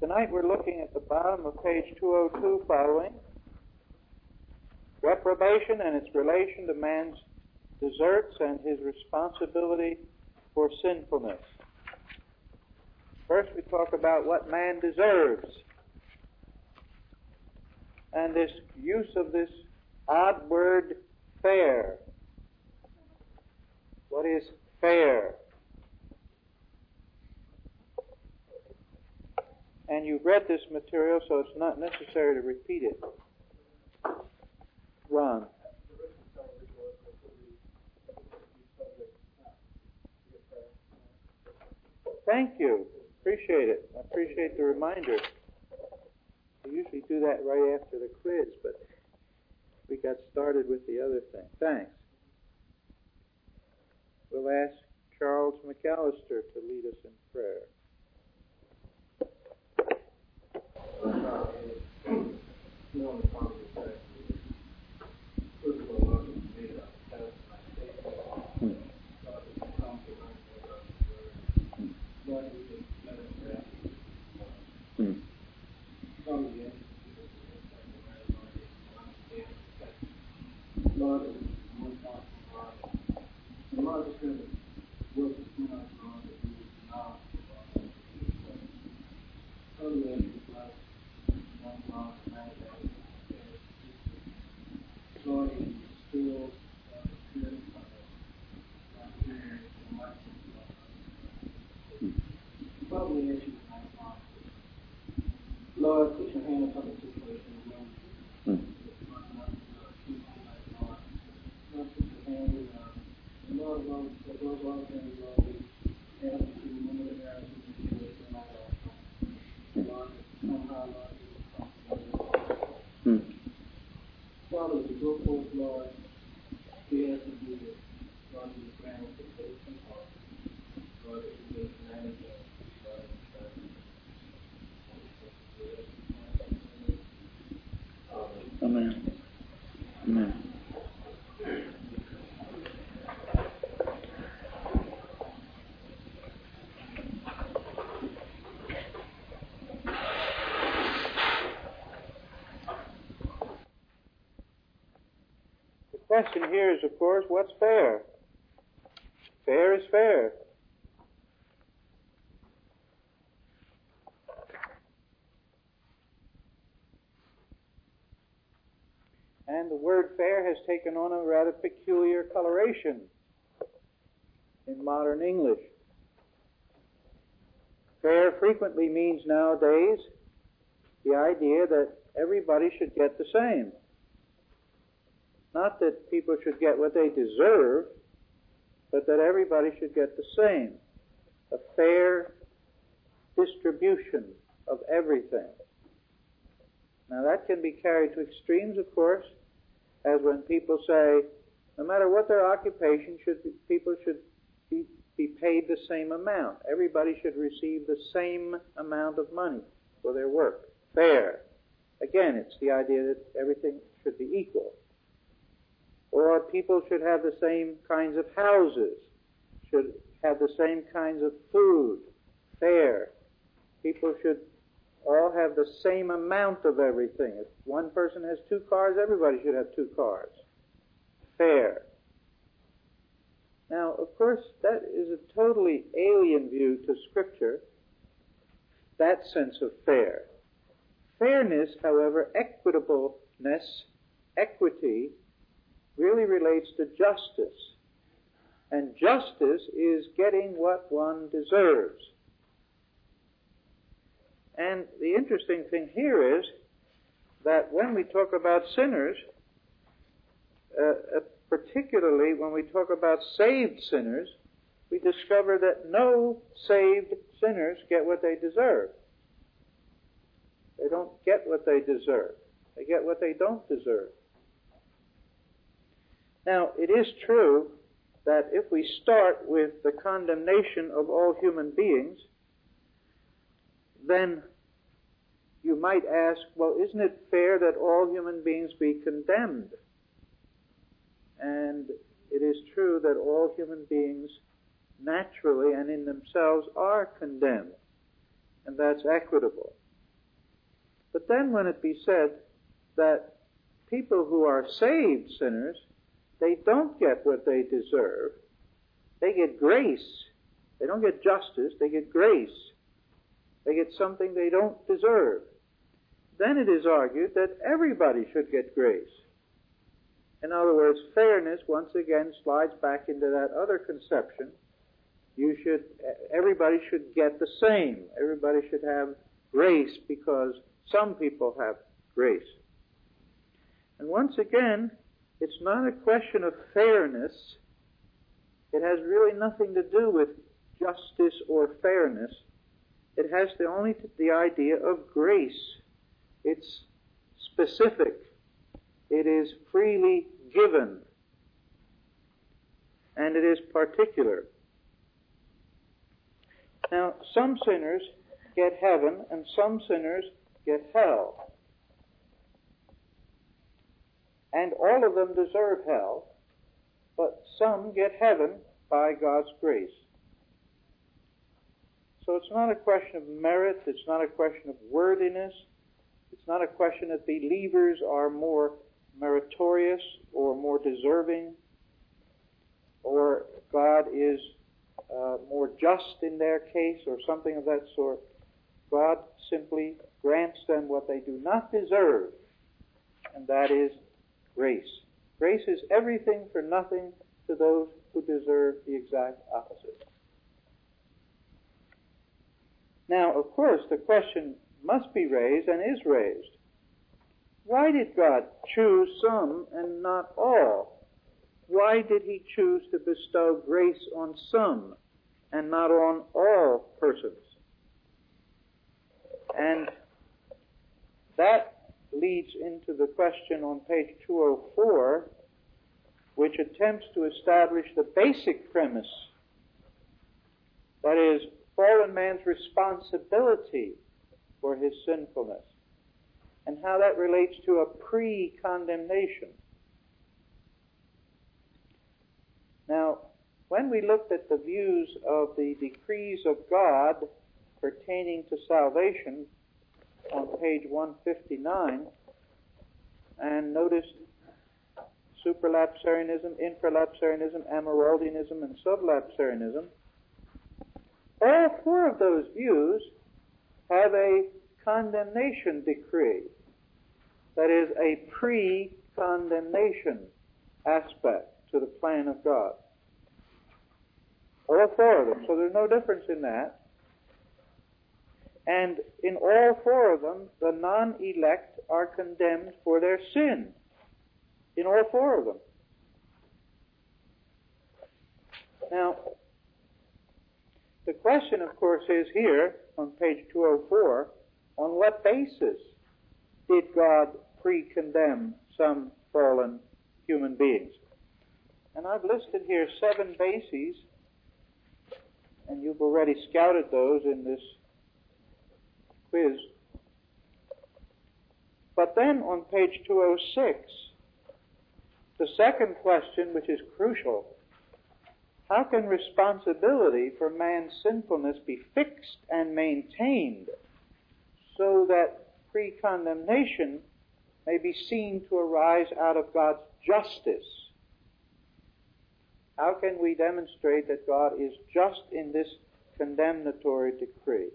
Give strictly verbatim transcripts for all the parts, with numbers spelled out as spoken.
Tonight we're looking at the bottom of page two oh two following, reprobation and its relation to man's deserts and his responsibility for sinfulness. First we talk about what man deserves, and this use of this odd word, fair. What is fair? And you've read this material, so it's not necessary to repeat it. Ron. Thank you. Appreciate it. I appreciate the reminder. We usually do that right after the quiz, but we got started with the other thing. Thanks. We'll ask Charles McAllister to lead us in prayer. Lord, put your hand upon the situation. Lord, put your hand in Lord, Lord, for those all things, Lord, we ask you to remember the errors of the situation in our life. Lord, somehow, Lord, Father, as we go forth, Lord, we ask you to do this. Lord, we grant us the faith and heart. Lord, that we may manage it. Amen. Amen. The question here is, of course, what's fair? Fair is fair. And the word fair has taken on a rather peculiar coloration in modern English. Fair frequently means nowadays the idea that everybody should get the same. Not that people should get what they deserve, but that everybody should get the same. A fair distribution of everything. Now that can be carried to extremes, of course, as when people say, no matter what their occupation, should be, people should be, be paid the same amount. Everybody should receive the same amount of money for their work. Fair. Again, it's the idea that everything should be equal. Or people should have the same kinds of houses, should have the same kinds of food. Fair. People should all have the same amount of everything. If one person has two cars, everybody should have two cars. Fair. Now, of course, that is a totally alien view to Scripture, that sense of fair. Fairness, however, equitableness, equity, really relates to justice. And justice is getting what one deserves. And the interesting thing here is that when we talk about sinners, uh, uh, particularly when we talk about saved sinners, we discover that no saved sinners get what they deserve. They don't get what they deserve. They get what they don't deserve. Now, it is true that if we start with the condemnation of all human beings, then you might ask, well, isn't it fair that all human beings be condemned? And it is true that all human beings naturally and in themselves are condemned, and that's equitable. But then when it be said that people who are saved sinners, they don't get what they deserve. They get grace. They don't get justice, they get grace. They get something they don't deserve. Then it is argued that everybody should get grace. In other words, fairness once again slides back into that other conception. You should, everybody should get the same. Everybody should have grace because some people have grace. And once again, it's not a question of fairness. It has really nothing to do with justice or fairness. It has the only the idea of grace. It's specific. It is freely given. And it is particular. Now, some sinners get heaven and some sinners get hell. And all of them deserve hell, but some get heaven by God's grace. So it's not a question of merit, it's not a question of worthiness, it's not a question that believers are more meritorious or more deserving, or God is uh, more just in their case, or something of that sort. God simply grants them what they do not deserve, and that is grace. Grace is everything for nothing to those who deserve the exact opposite. Now, of course, the question must be raised and is raised. Why did God choose some and not all? Why did he choose to bestow grace on some and not on all persons? And that leads into the question on page two oh four, which attempts to establish the basic premise. That is, fallen man's responsibility for his sinfulness, and how that relates to a pre-condemnation. Now, when we looked at the views of the decrees of God pertaining to salvation on page one fifty-nine, and noticed supralapsarianism, infralapsarianism, amyraldianism, and sublapsarianism, all four of those views have a condemnation decree. That is, a pre-condemnation aspect to the plan of God. All four of them. So there's no difference in that. And in all four of them, the non-elect are condemned for their sin. In all four of them. Now, the question, of course, is here on page two oh four, on what basis did God pre-condemn some fallen human beings? And I've listed here seven bases, and you've already scouted those in this quiz. But then on page two oh six, the second question, which is crucial, how can responsibility for man's sinfulness be fixed and maintained so that pre-condemnation may be seen to arise out of God's justice? How can we demonstrate that God is just in this condemnatory decree?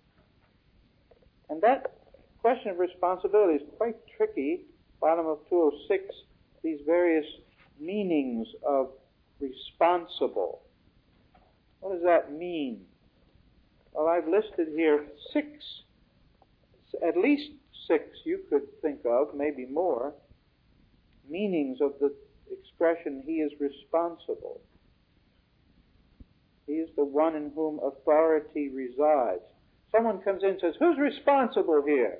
And that question of responsibility is quite tricky. Bottom of two oh six, these various meanings of responsible. What does that mean? Well, I've listed here six, at least six you could think of, maybe more, meanings of the expression, he is responsible. He is the one in whom authority resides. Someone comes in and says, who's responsible here?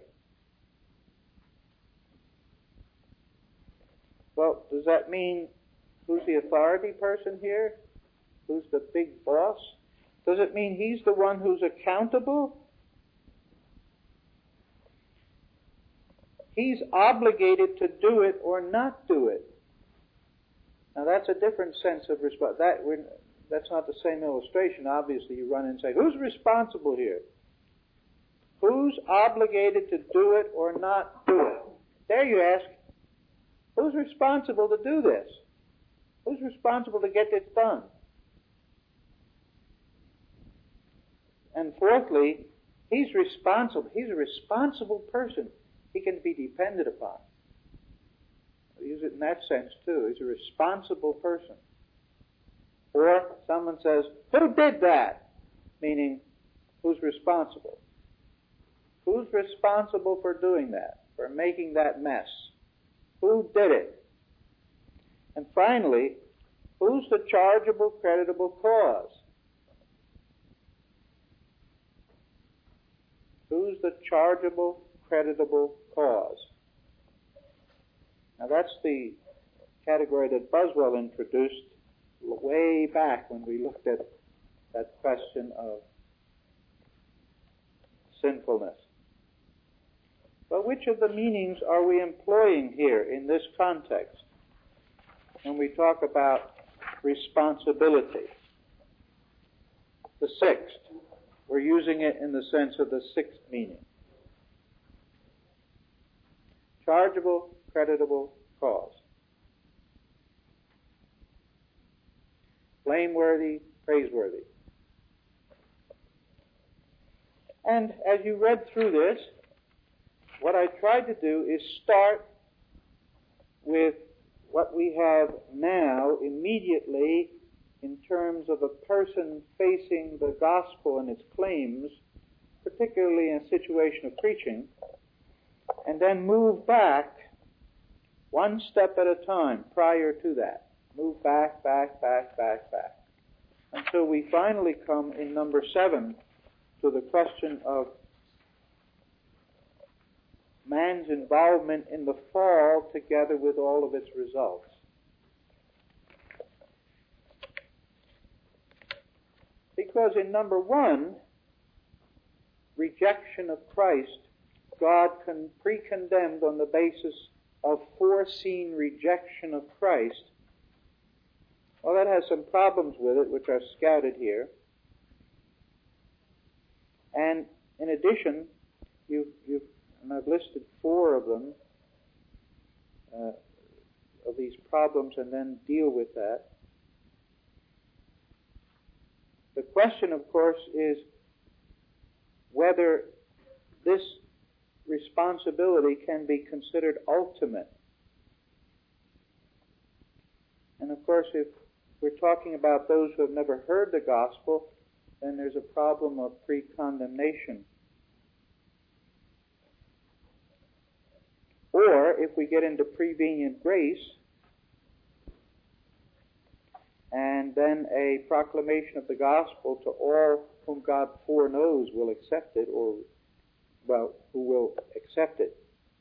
Well, does that mean who's the authority person here? Who's the big boss? Does it mean he's the one who's accountable? He's obligated to do it or not do it. Now that's a different sense of response. That, that's not the same illustration. Obviously, you run in and say, who's responsible here? Who's obligated to do it or not do it? There you ask, who's responsible to do this? Who's responsible to get this done? And fourthly, he's responsible. He's a responsible person. He can be depended upon. I use it in that sense too. He's a responsible person. Or someone says, who did that? Meaning, who's responsible? Who's responsible for doing that, for making that mess? Who did it? And finally, who's the chargeable, creditable cause? Who's the chargeable, creditable cause? Now that's the category that Buswell introduced way back when we looked at that question of sinfulness. But which of the meanings are we employing here in this context when we talk about responsibility? The sixth. We're using it in the sense of the sixth meaning. Chargeable, creditable cause. Blameworthy, praiseworthy. And as you read through this, what I tried to do is start with what we have now immediately in terms of a person facing the gospel and its claims, particularly in a situation of preaching, and then move back one step at a time prior to that. Move back, back, back, back, back. Until we finally come in number seven to the question of man's involvement in the fall together with all of its results. Because in number one, rejection of Christ, God con- pre-condemned on the basis of foreseen rejection of Christ. Well, that has some problems with it, which are scouted here. And in addition, you've, you've and I've listed four of them, uh, of these problems, and then deal with that. The question, of course, is whether this responsibility can be considered ultimate. And of course, if we're talking about those who have never heard the gospel, then there's a problem of pre-condemnation. Or, if we get into prevenient grace, and then a proclamation of the gospel to all whom God foreknows will accept it, or, well, who will accept it,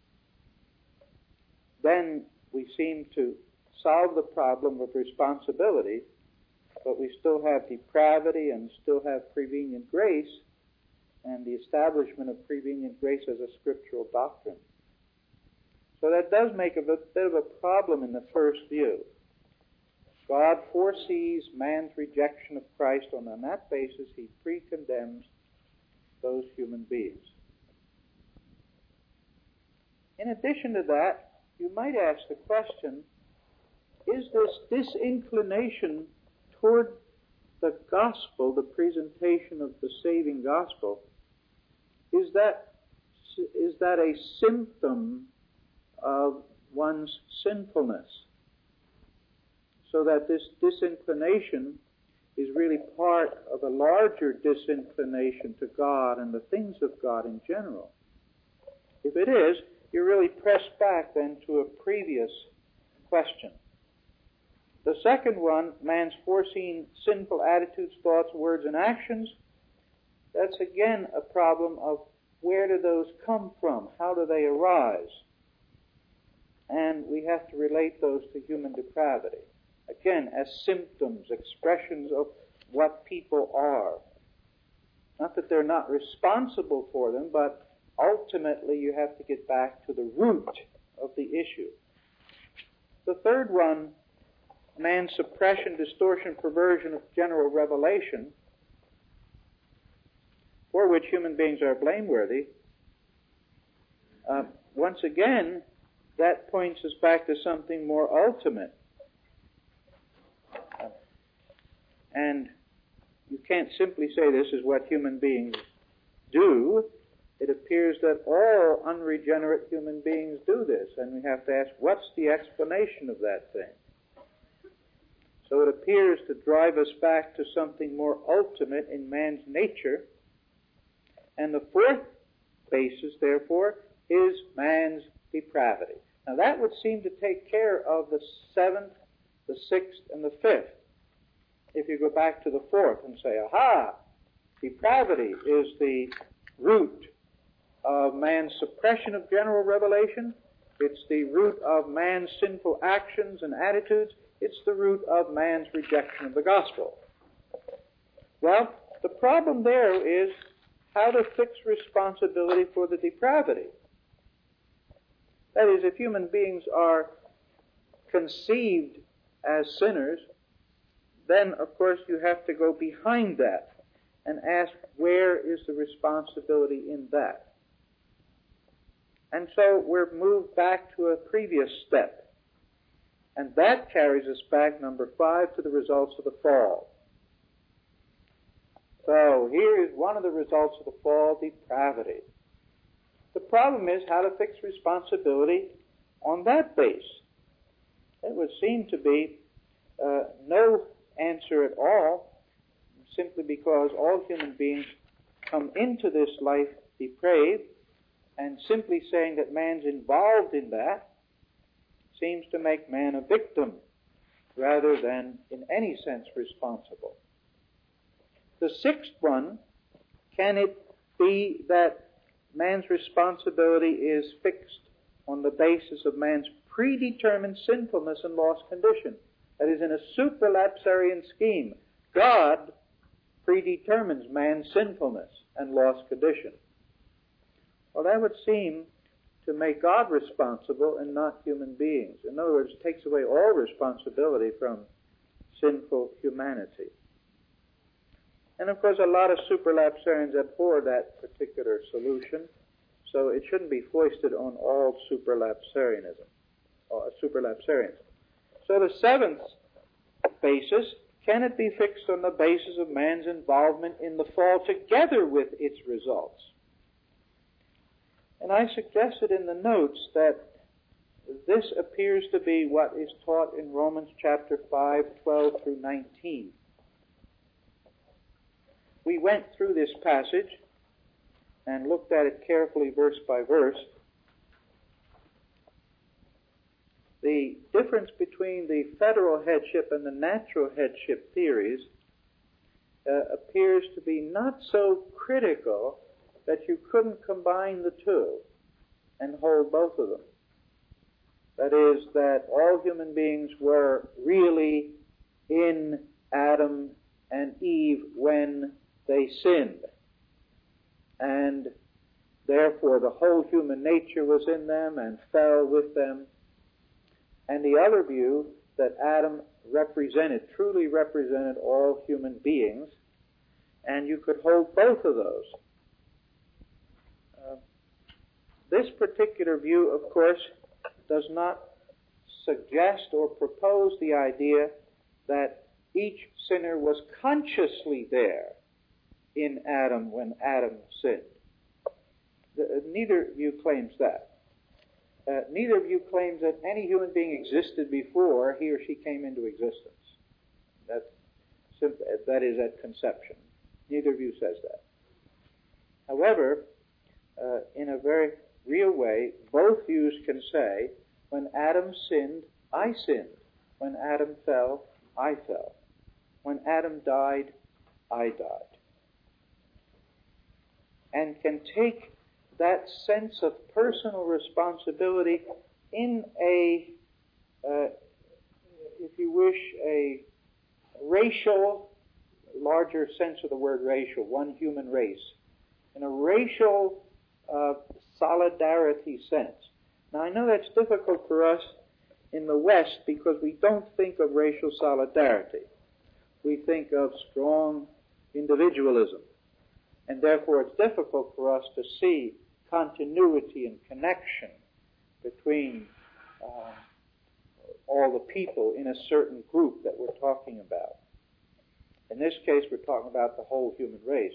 then we seem to solve the problem of responsibility, but we still have depravity and still have prevenient grace, and the establishment of prevenient grace as a scriptural doctrine. So that does make a bit of a problem in the first view. God foresees man's rejection of Christ, and on that basis he pre-condemns those human beings. In addition to that, you might ask the question, is this disinclination toward the gospel, the presentation of the saving gospel, is that, is that a symptom of one's sinfulness? So that this disinclination is really part of a larger disinclination to God and the things of God in general. If it is, you're really pressed back then to a previous question. The second one, man's foreseen sinful attitudes, thoughts, words, and actions, that's again a problem of where do those come from? How do they arise? And we have to relate those to human depravity. Again, as symptoms, expressions of what people are. Not that they're not responsible for them, but ultimately you have to get back to the root of the issue. The third one, man's suppression, distortion, perversion of general revelation. for which human beings are blameworthy, uh, once again, that points us back to something more ultimate. Uh, and you can't simply say this is what human beings do. It appears that all unregenerate human beings do this, and we have to ask, what's the explanation of that thing? So it appears to drive us back to something more ultimate in man's nature. And the fourth basis, therefore, is man's depravity. Now that would seem to take care of the seventh, the sixth, and the fifth. If you go back to the fourth and say, aha, depravity is the root of man's suppression of general revelation. It's the root of man's sinful actions and attitudes. It's the root of man's rejection of the gospel. Well, the problem there is how to fix responsibility for the depravity. That is, if human beings are conceived as sinners, then, of course, you have to go behind that and ask, where is the responsibility in that? And so we're moved back to a previous step. And that carries us back, number five, to the results of the fall. So here is one of the results of the fall, depravity. The problem is how to fix responsibility on that base. It would seem to be uh, no answer at all, simply because all human beings come into this life depraved, and simply saying that man's involved in that seems to make man a victim rather than in any sense responsible. The sixth one, can it be that man's responsibility is fixed on the basis of man's predetermined sinfulness and lost condition? That is, in a supralapsarian scheme, God predetermines man's sinfulness and lost condition. Well, that would seem to make God responsible and not human beings. In other words, it takes away all responsibility from sinful humanity. And of course, a lot of supralapsarians abhor that particular solution, so it shouldn't be foisted on all supralapsarianism, or supralapsarians. So the seventh basis, can it be fixed on the basis of man's involvement in the fall together with its results? And I suggested in the notes that this appears to be what is taught in Romans chapter five, twelve through nineteen. We went through this passage and looked at it carefully verse by verse. The difference between the federal headship and the natural headship theories uh, appears to be not so critical that you couldn't combine the two and hold both of them. That is, that all human beings were really in Adam and Eve when they sinned. And therefore the whole human nature was in them and fell with them. And the other view, that Adam represented, truly represented all human beings, and you could hold both of those. Uh, this particular view, of course, does not suggest or propose the idea that each sinner was consciously there in Adam when Adam sinned. The, neither view claims that. Uh, neither of you claims that any human being existed before he or she came into existence. That's simple, that is at conception. Neither of you says that. However, uh, in a very real way, both views can say, when Adam sinned, I sinned. When Adam fell, I fell. When Adam died, I died. And can take that sense of personal responsibility in a, uh, if you wish, a racial, larger sense of the word racial, one human race, in a racial uh, solidarity sense. Now, I know that's difficult for us in the West because we don't think of racial solidarity. We think of strong individualism. And therefore it's difficult for us to see continuity and connection between uh, all the people in a certain group that we're talking about. In this case, we're talking about the whole human race.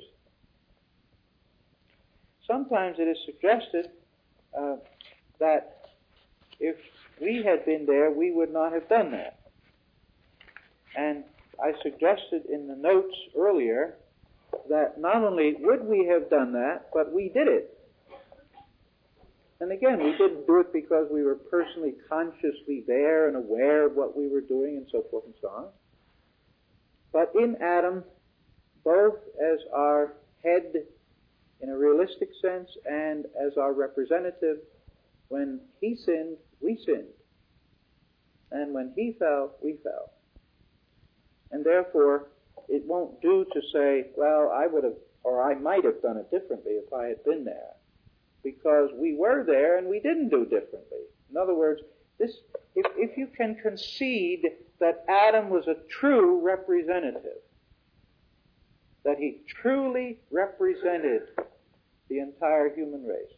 Sometimes it is suggested uh, that if we had been there, we would not have done that. And I suggested in the notes earlier that not only would we have done that, but we did it. And again, we didn't do it because we were personally consciously there and aware of what we were doing and so forth and so on. But in Adam, both as our head in a realistic sense and as our representative, when he sinned, we sinned. And when he fell, we fell. And therefore, it won't do to say, well, I would have, or I might have done it differently if I had been there. Because we were there and we didn't do differently. In other words, this, if, if you can concede that Adam was a true representative, that he truly represented the entire human race,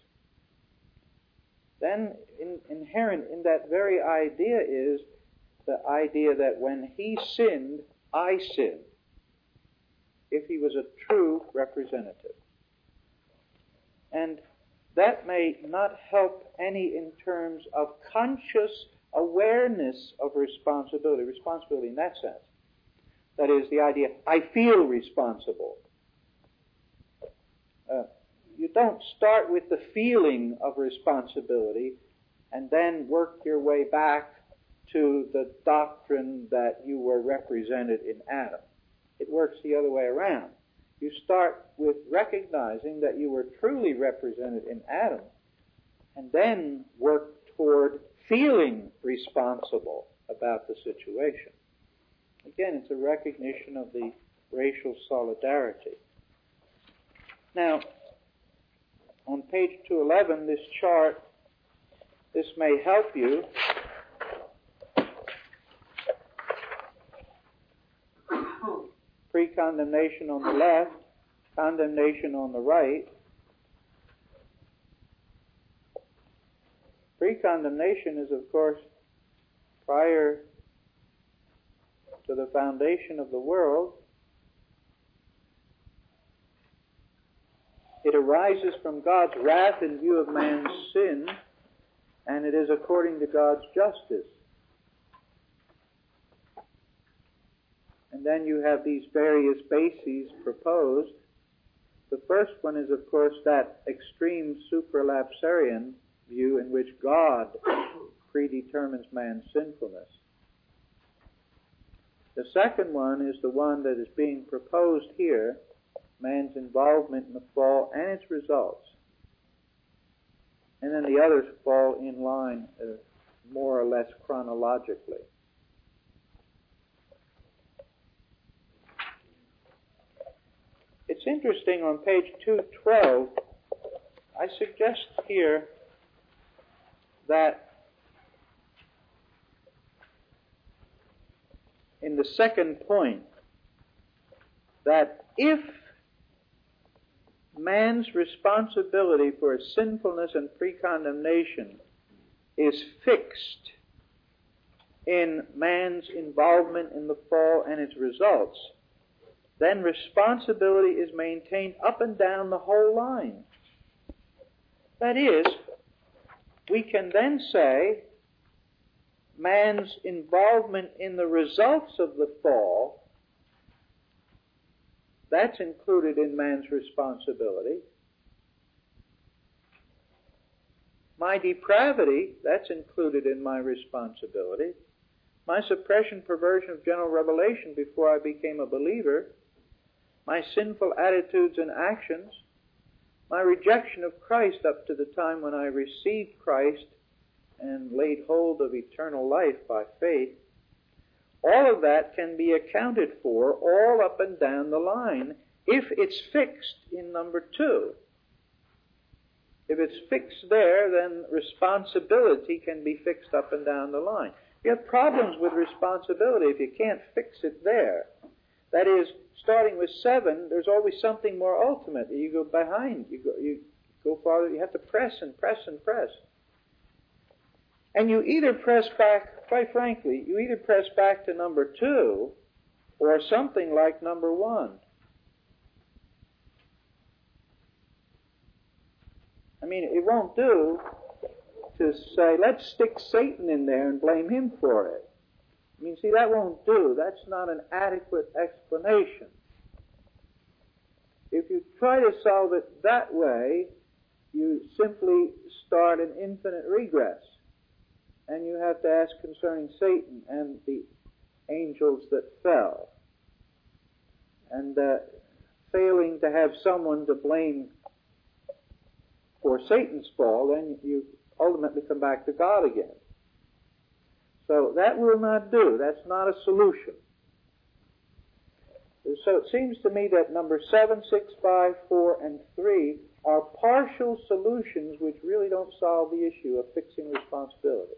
then in, inherent in that very idea is the idea that when he sinned, I sinned, if he was a true representative. And that may not help any in terms of conscious awareness of responsibility, responsibility in that sense. That is the idea, I feel responsible. Uh, you don't start with the feeling of responsibility and then work your way back to the doctrine that you were represented in Adam. It works the other way around. You start with recognizing that you were truly represented in Adam, and then work toward feeling responsible about the situation. Again, it's a recognition of the racial solidarity. Now, on page two eleven, this chart, this may help you. Pre-condemnation on the left, condemnation on the right. Pre-condemnation is, of course, prior to the foundation of the world. It arises from God's wrath in view of man's sin, and it is according to God's justice. And then you have these various bases proposed. The first one is, of course, that extreme supralapsarian view in which God predetermines man's sinfulness. The second one is the one that is being proposed here, man's involvement in the fall and its results. And then the others fall in line uh, more or less chronologically. It's interesting, on page two twelve, I suggest here that in the second point, that if man's responsibility for his sinfulness and pre-condemnation is fixed in man's involvement in the fall and its results, then responsibility is maintained up and down the whole line. That is, we can then say man's involvement in the results of the fall, that's included in man's responsibility. My depravity, that's included in my responsibility. My suppression, perversion of general revelation before I became a believer, my sinful attitudes and actions, my rejection of Christ up to the time when I received Christ and laid hold of eternal life by faith, all of that can be accounted for all up and down the line if it's fixed in number two. If it's fixed there, then responsibility can be fixed up and down the line. You have problems with responsibility if you can't fix it there. That is, starting with seven, there's always something more ultimate. You go behind, you go, you go farther, you have to press and press and press. And you either press back, quite frankly, you either press back to number two or something like number one. I mean, it won't do to say, let's stick Satan in there and blame him for it. I mean, see, that won't do. That's not an adequate explanation. If you try to solve it that way, you simply start an infinite regress. And you have to ask concerning Satan and the angels that fell. And uh, failing to have someone to blame for Satan's fall, then you ultimately come back to God again. So that will not do. That's not a solution. So it seems to me that number seven, six, five, four, and three are partial solutions which really don't solve the issue of fixing responsibility.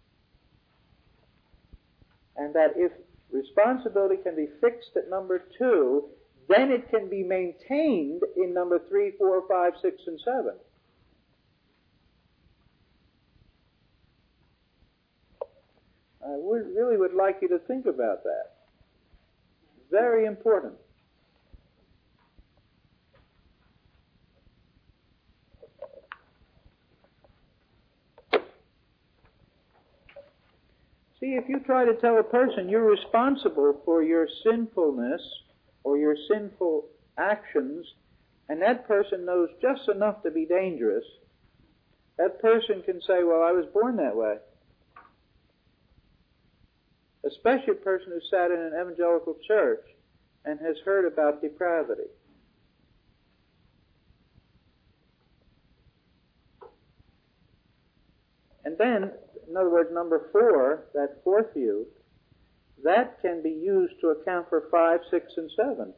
And that if responsibility can be fixed at number two, then it can be maintained in number three, four, five, six, and seven. I would, really would like you to think about that. Very important. See, if you try to tell a person you're responsible for your sinfulness or your sinful actions, and that person knows just enough to be dangerous, that person can say, well, I was born that way. Especially a person who sat in an evangelical church and has heard about depravity. And then, in other words, number four, that fourth view, that can be used to account for five, six, and seven.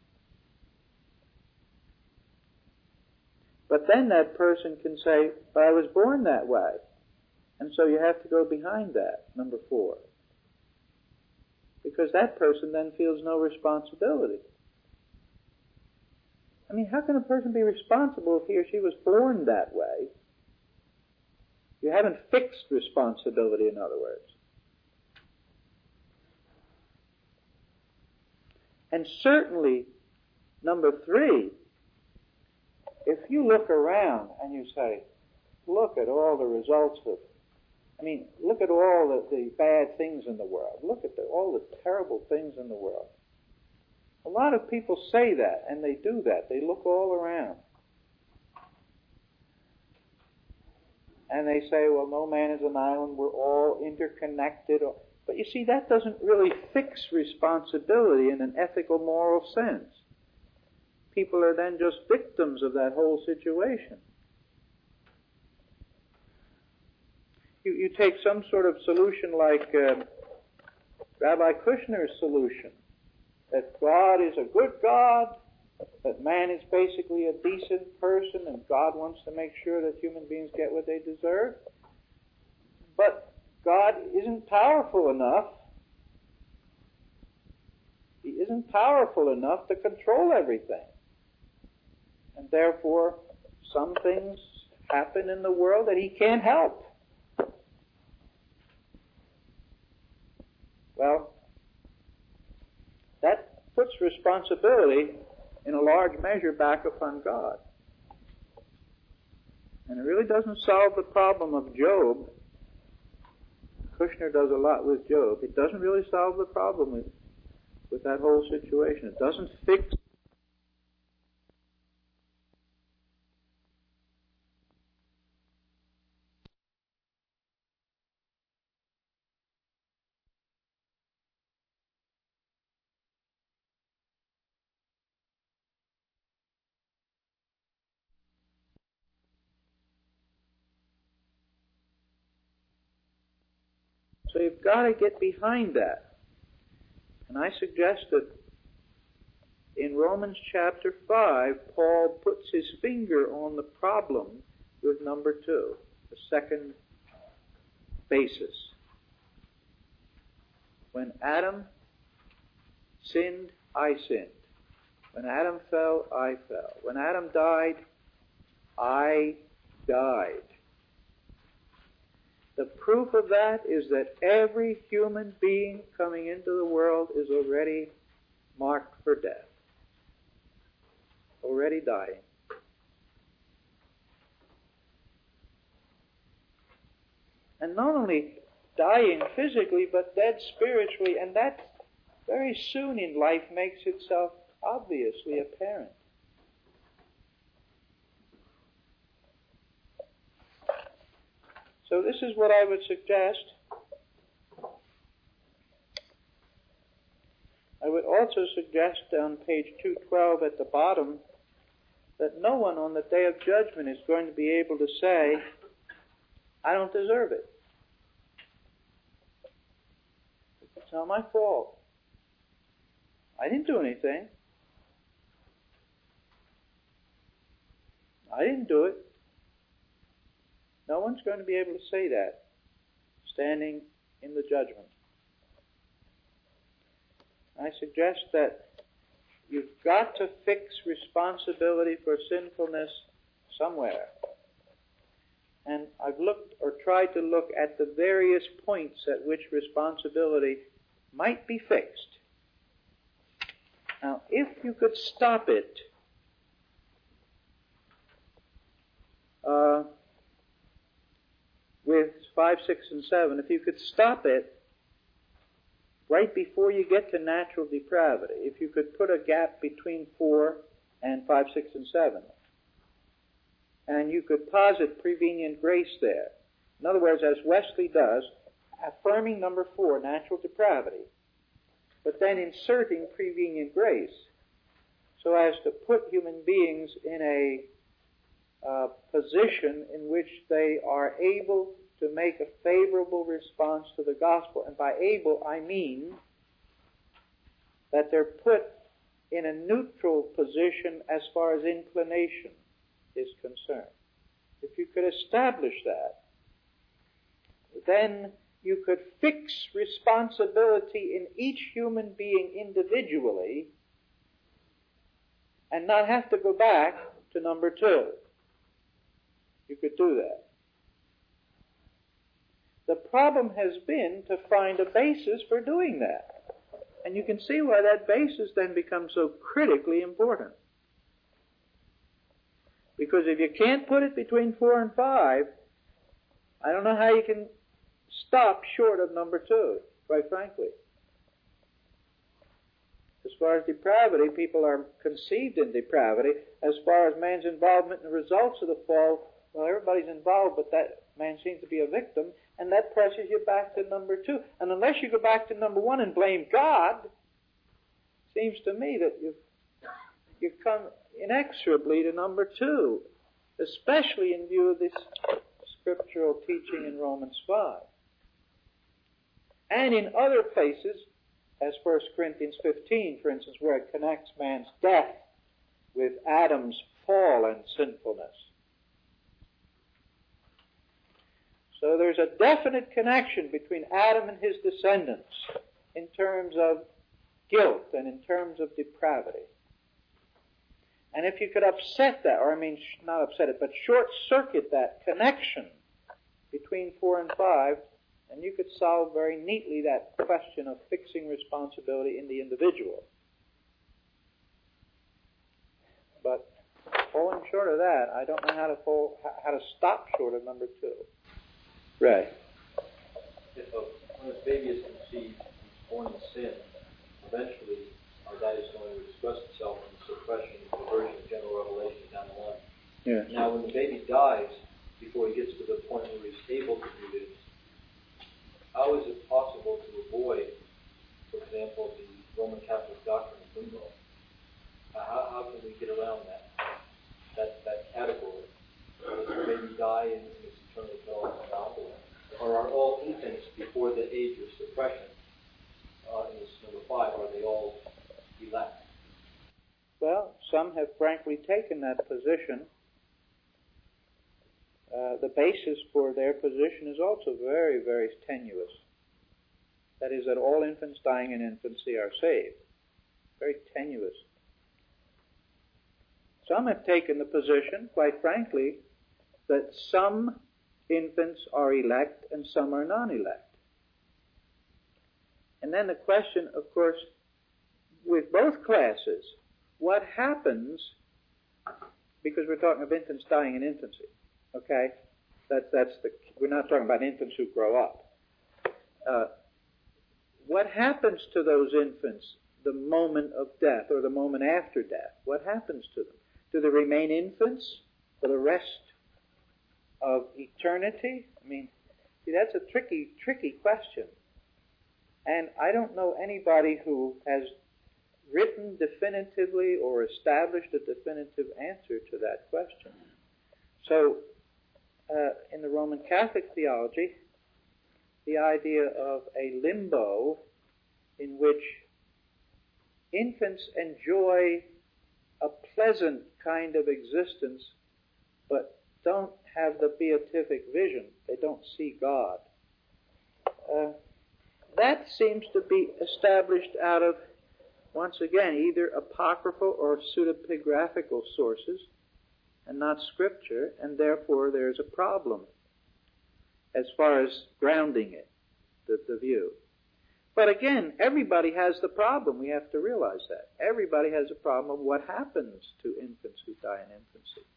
But then that person can say, but I was born that way. And so you have to go behind that, number four. Because that person then feels no responsibility. I mean, how can a person be responsible if he or she was born that way? You haven't fixed responsibility, in other words. And certainly, number three, if you look around and you say, look at all the results of I mean, look at all the, the bad things in the world. Look at the, all the terrible things in the world. A lot of people say that, and they do that. They look all around. And they say, well, no man is an island. We're all interconnected. But you see, that doesn't really fix responsibility in an ethical, moral sense. People are then just victims of that whole situation. You, you take some sort of solution like uh, Rabbi Kushner's solution, that God is a good God, that man is basically a decent person, and God wants to make sure that human beings get what they deserve. But God isn't powerful enough. He isn't powerful enough to control everything. And therefore, some things happen in the world that he can't help. Well, that puts responsibility in a large measure back upon God. And it really doesn't solve the problem of Job. Kushner does a lot with Job. It doesn't really solve the problem with, with that whole situation. It doesn't fix So you've got to get behind that. And I suggest that in Romans chapter five, Paul puts his finger on the problem with number two, the second basis. When Adam sinned, I sinned. When Adam fell, I fell. When Adam died, I died. The proof of that is that every human being coming into the world is already marked for death. Already dying. And not only dying physically, but dead spiritually, and that very soon in life makes itself obviously apparent. So this is what I would suggest. I would also suggest on page two twelve at the bottom that no one on the day of judgment is going to be able to say, I don't deserve it. It's not my fault. I didn't do anything. I didn't do it. No one's going to be able to say that standing in the judgment. I suggest that you've got to fix responsibility for sinfulness somewhere. And I've looked or tried to look at the various points at which responsibility might be fixed. Now, if you could stop it, uh, with five, six, and seven, if you could stop it right before you get to natural depravity, if you could put a gap between four and five, six, and seven, and you could posit prevenient grace there. In other words, as Wesley does, affirming number four, natural depravity, but then inserting prevenient grace so as to put human beings in a uh, position in which they are able to make a favorable response to the gospel. And by able, I mean that they're put in a neutral position as far as inclination is concerned. If you could establish that, then you could fix responsibility in each human being individually and not have to go back to number two. You could do that. The problem has been to find a basis for doing that. And you can see why that basis then becomes so critically important. Because if you can't put it between four and five, I don't know how you can stop short of number two, quite frankly. As far as depravity, people are conceived in depravity. As far as man's involvement in the results of the fall, well, everybody's involved, but that man seems to be a victim, and that presses you back to number two. And unless you go back to number one and blame God, it seems to me that you've, you come inexorably to number two, especially in view of this scriptural teaching in Romans five. And in other places, as First Corinthians fifteen, for instance, where it connects man's death with Adam's fall and sinfulness. So there's a definite connection between Adam and his descendants in terms of guilt and in terms of depravity. And if you could upset that, or I mean, not upset it, but short-circuit that connection between four and five, and you could solve very neatly that question of fixing responsibility in the individual. But falling short of that, I don't know how to fall, how to stop short of number two. Right. If a, when a baby is conceived, born in sin, eventually uh, that is going to express itself in suppression, perversion, general revelation down the line. Yes. Now, when the baby dies, before he gets to the point where he's able to do this, how is it possible to avoid, for example, the Roman Catholic doctrine of limbo? Uh, how, how can we get around that that, that category? Does the baby die in, in its eternal development, or are all infants before the age of suppression, uh, in this number five, are they all elect? Well, some have frankly taken that position. Uh, the basis for their position is also very, very tenuous. That is, that all infants dying in infancy are saved. Very tenuous. Some have taken the position, quite frankly, that some infants are elect and some are non-elect. And then the question, of course, with both classes, what happens, because we're talking of infants dying in infancy, okay? That, that's the, we're not talking about infants who grow up. Uh, what happens to those infants the moment of death or the moment after death? What happens to them? Do they remain infants for the rest of eternity? I mean, see, that's a tricky, tricky question. And I don't know anybody who has written definitively or established a definitive answer to that question. So, uh, in the Roman Catholic theology, the idea of a limbo in which infants enjoy a pleasant kind of existence, but don't have the beatific vision. They don't see God. Uh, that seems to be established out of, once again, either apocryphal or pseudepigraphical sources, and not Scripture, and therefore there's a problem as far as grounding it, the, the view. But again, everybody has the problem. We have to realize that. Everybody has a problem of what happens to infants who die in infancy.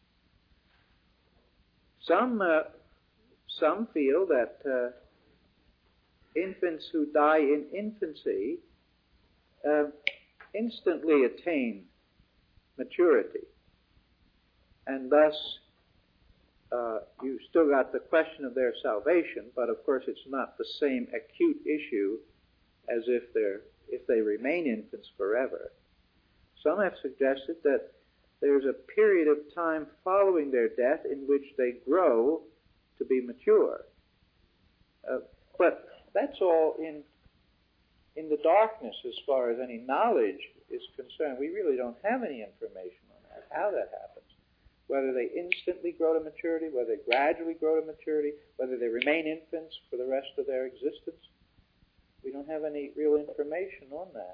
Some, uh, some feel that uh, infants who die in infancy uh, instantly attain maturity. And thus, uh, you've still got the question of their salvation, but of course it's not the same acute issue as if they're if they remain infants forever. Some have suggested that there's a period of time following their death in which they grow to be mature. Uh, but that's all in in the darkness as far as any knowledge is concerned. We really don't have any information on that, how that happens. Whether they instantly grow to maturity, whether they gradually grow to maturity, whether they remain infants for the rest of their existence. We don't have any real information on that.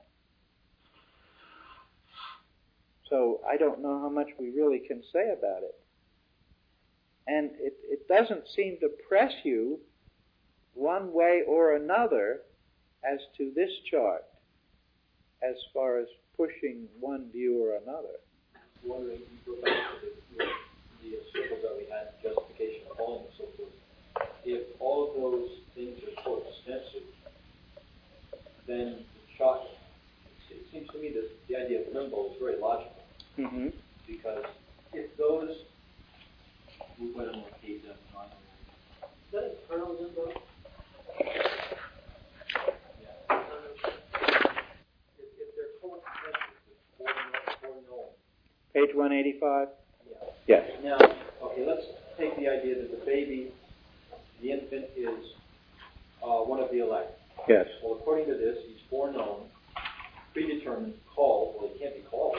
So I don't know how much we really can say about it. And it, it doesn't seem to press you one way or another as to this chart, as far as pushing one view or another. I'm wondering, you go back to the, the circles that we had, justification, calling, and so forth. If all of those things are coextensive, then the chart, it seems to me that the idea of limbo is very logical. Mm-hmm. Because if those, we went on page nine. Is that eternal limbo? Yeah. If, if they're coextensive with foreknown. Page one eighty-five? Yeah. Yes. Now, okay, let's take the idea that the baby, the infant, is uh, one of the elect. Yes. Well, according to this, he's foreknown, predetermined, called. Well, he can't be called.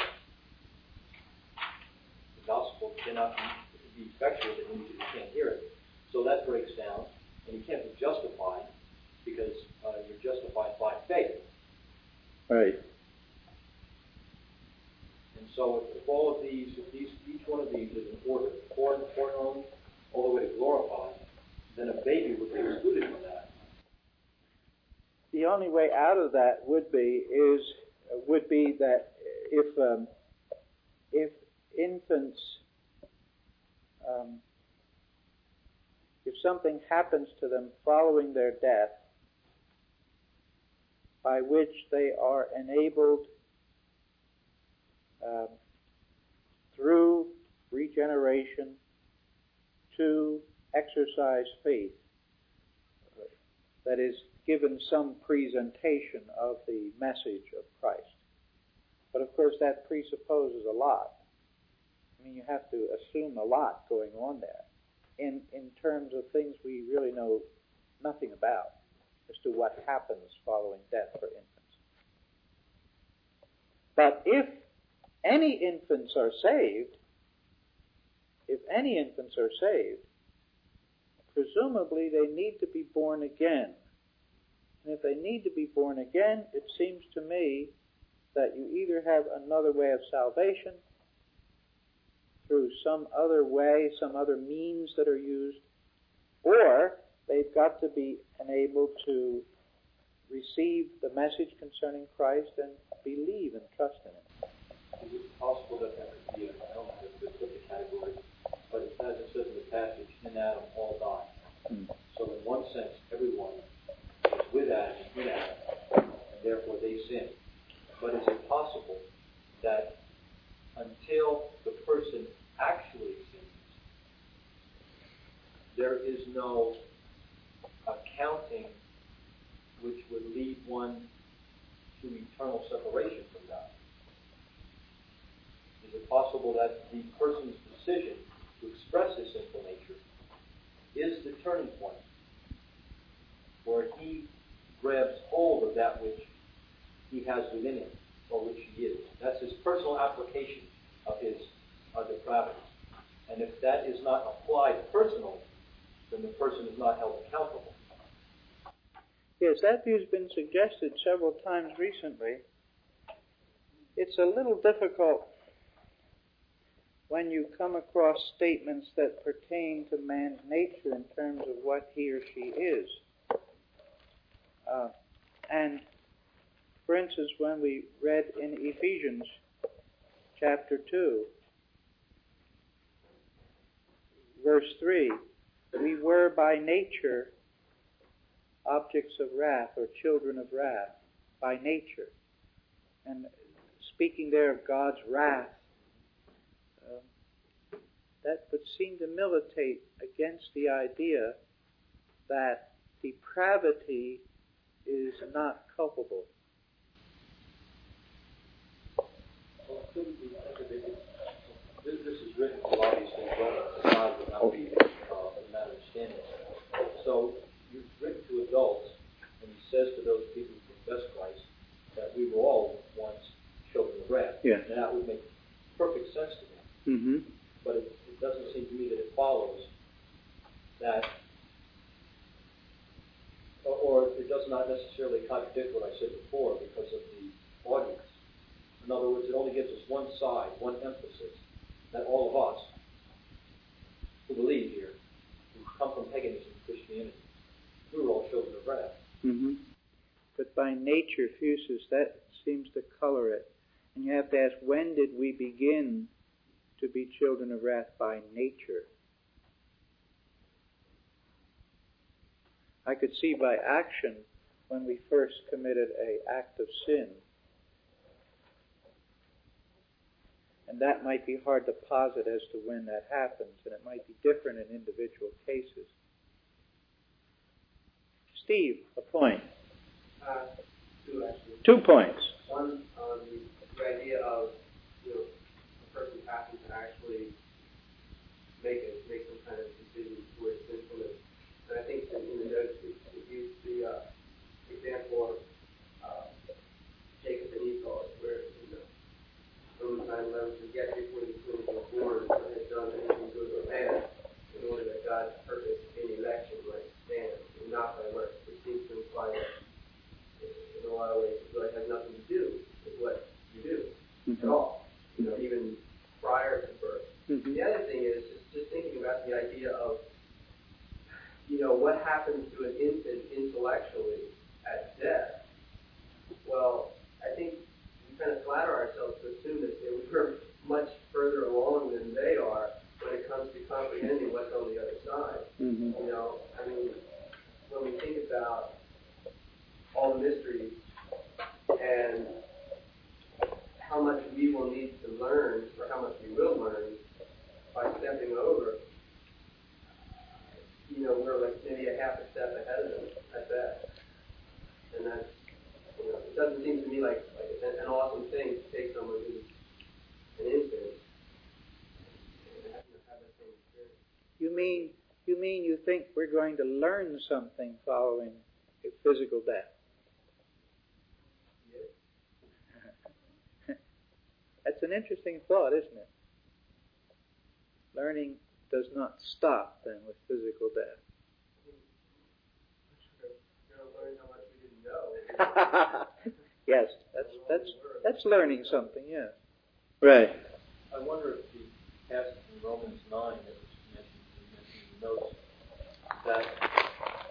The gospel cannot be, be effectual if you can't hear it. So that breaks down, and he can't be justified because uh, you're justified by faith. Right. And so if, if all of these, if these, each one of these is in order, foreknown all the way to glorified, then a baby would be excluded from that. The only way out of that would be is would be that if um, if infants um, if something happens to them following their death, by which they are enabled um, through regeneration to exercise faith, that is, given some presentation of the message of Christ. But of course that presupposes a lot. I mean, you have to assume a lot going on there in, in terms of things we really know nothing about as to what happens following death for infants. But if any infants are saved, if any infants are saved, presumably they need to be born again. And if they need to be born again, it seems to me that you either have another way of salvation through some other way, some other means that are used, or they've got to be enabled to receive the message concerning Christ and believe and trust in it. Is it possible that that could be, I don't know if it's put the category, but it, as it says in the passage, in Adam all die. Hmm. So in one sense, everyone is with Adam and in Adam, and therefore they sin. But is it possible that until the person actually sins, there is no accounting which would lead one to eternal separation from God? Is it possible that the person's decision to express his sinful nature is the turning point where he grabs hold of that which he has within him, or which he is? That's his personal application of his uh, depravity. And if that is not applied personally, then the person is not held accountable. Yes, that view has been suggested several times recently. It's a little difficult when you come across statements that pertain to man's nature in terms of what he or she is. Uh, and, for instance, when we read in Ephesians chapter two, verse three, we were by nature objects of wrath, or children of wrath, by nature. And speaking there of God's wrath, uh, that would seem to militate against the idea that depravity is not culpable. Well, this is written for obviously what God would not be uh, a matter of standing. So you've written to adults, and he says to those people who confess Christ that we were all once children of wrath. Yeah. And that would make perfect sense to me. Mm-hmm. But it, it doesn't seem to me that it follows that, or, or it does not necessarily contradict what I said before because of the audience. In other words, it only gives us one side, one emphasis, that all of us who believe here, who come from paganism and Christianity, we were all children of wrath. Mm-hmm. But by nature, fusus, that seems to color it. And you have to ask, when did we begin to be children of wrath by nature? I could see by action when we first committed an act of sin. And that might be hard to posit as to when that happens, and it might be different in individual cases. Steve, a point. Uh, two, actually. Two points. One, um, the idea of, you know, a person having to actually make it, make some kind of decision towards sinfulness. And I think that in the notes, it, it used the uh, example of uh, Jacob and Esau, where, you know, Romans nine eleven says, yet before the twins were born, or had done anything good or bad, in order that God's purpose in election might stand, and not by works. It seems to imply that in a lot of ways it really has nothing to do with what you do mm-hmm. at all, you know, even prior to birth. Mm-hmm. The other thing is just, just thinking about the idea of, you know, what happens to an infant intellectually at death. Well, I think we kind of flatter ourselves to assume that we're much further along than they are when it comes to comprehending what's on the other side. Mm-hmm. You know, I mean, when we think about all the mysteries and how much we will need to learn, or how much we will learn by stepping over, you know, we're like maybe a half a step ahead of them at best. And that's, you know, it doesn't seem to me like, like an, an awesome thing to take someone who's an infant and have, have that same experience. You mean, you mean you think we're going to learn something following a physical death? Yes. That's an interesting thought, isn't it? Learning does not stop then with physical death. We're going to learn how much we didn't know. Yes, that's that's that's learning something. Yeah. Right. I wonder if the passage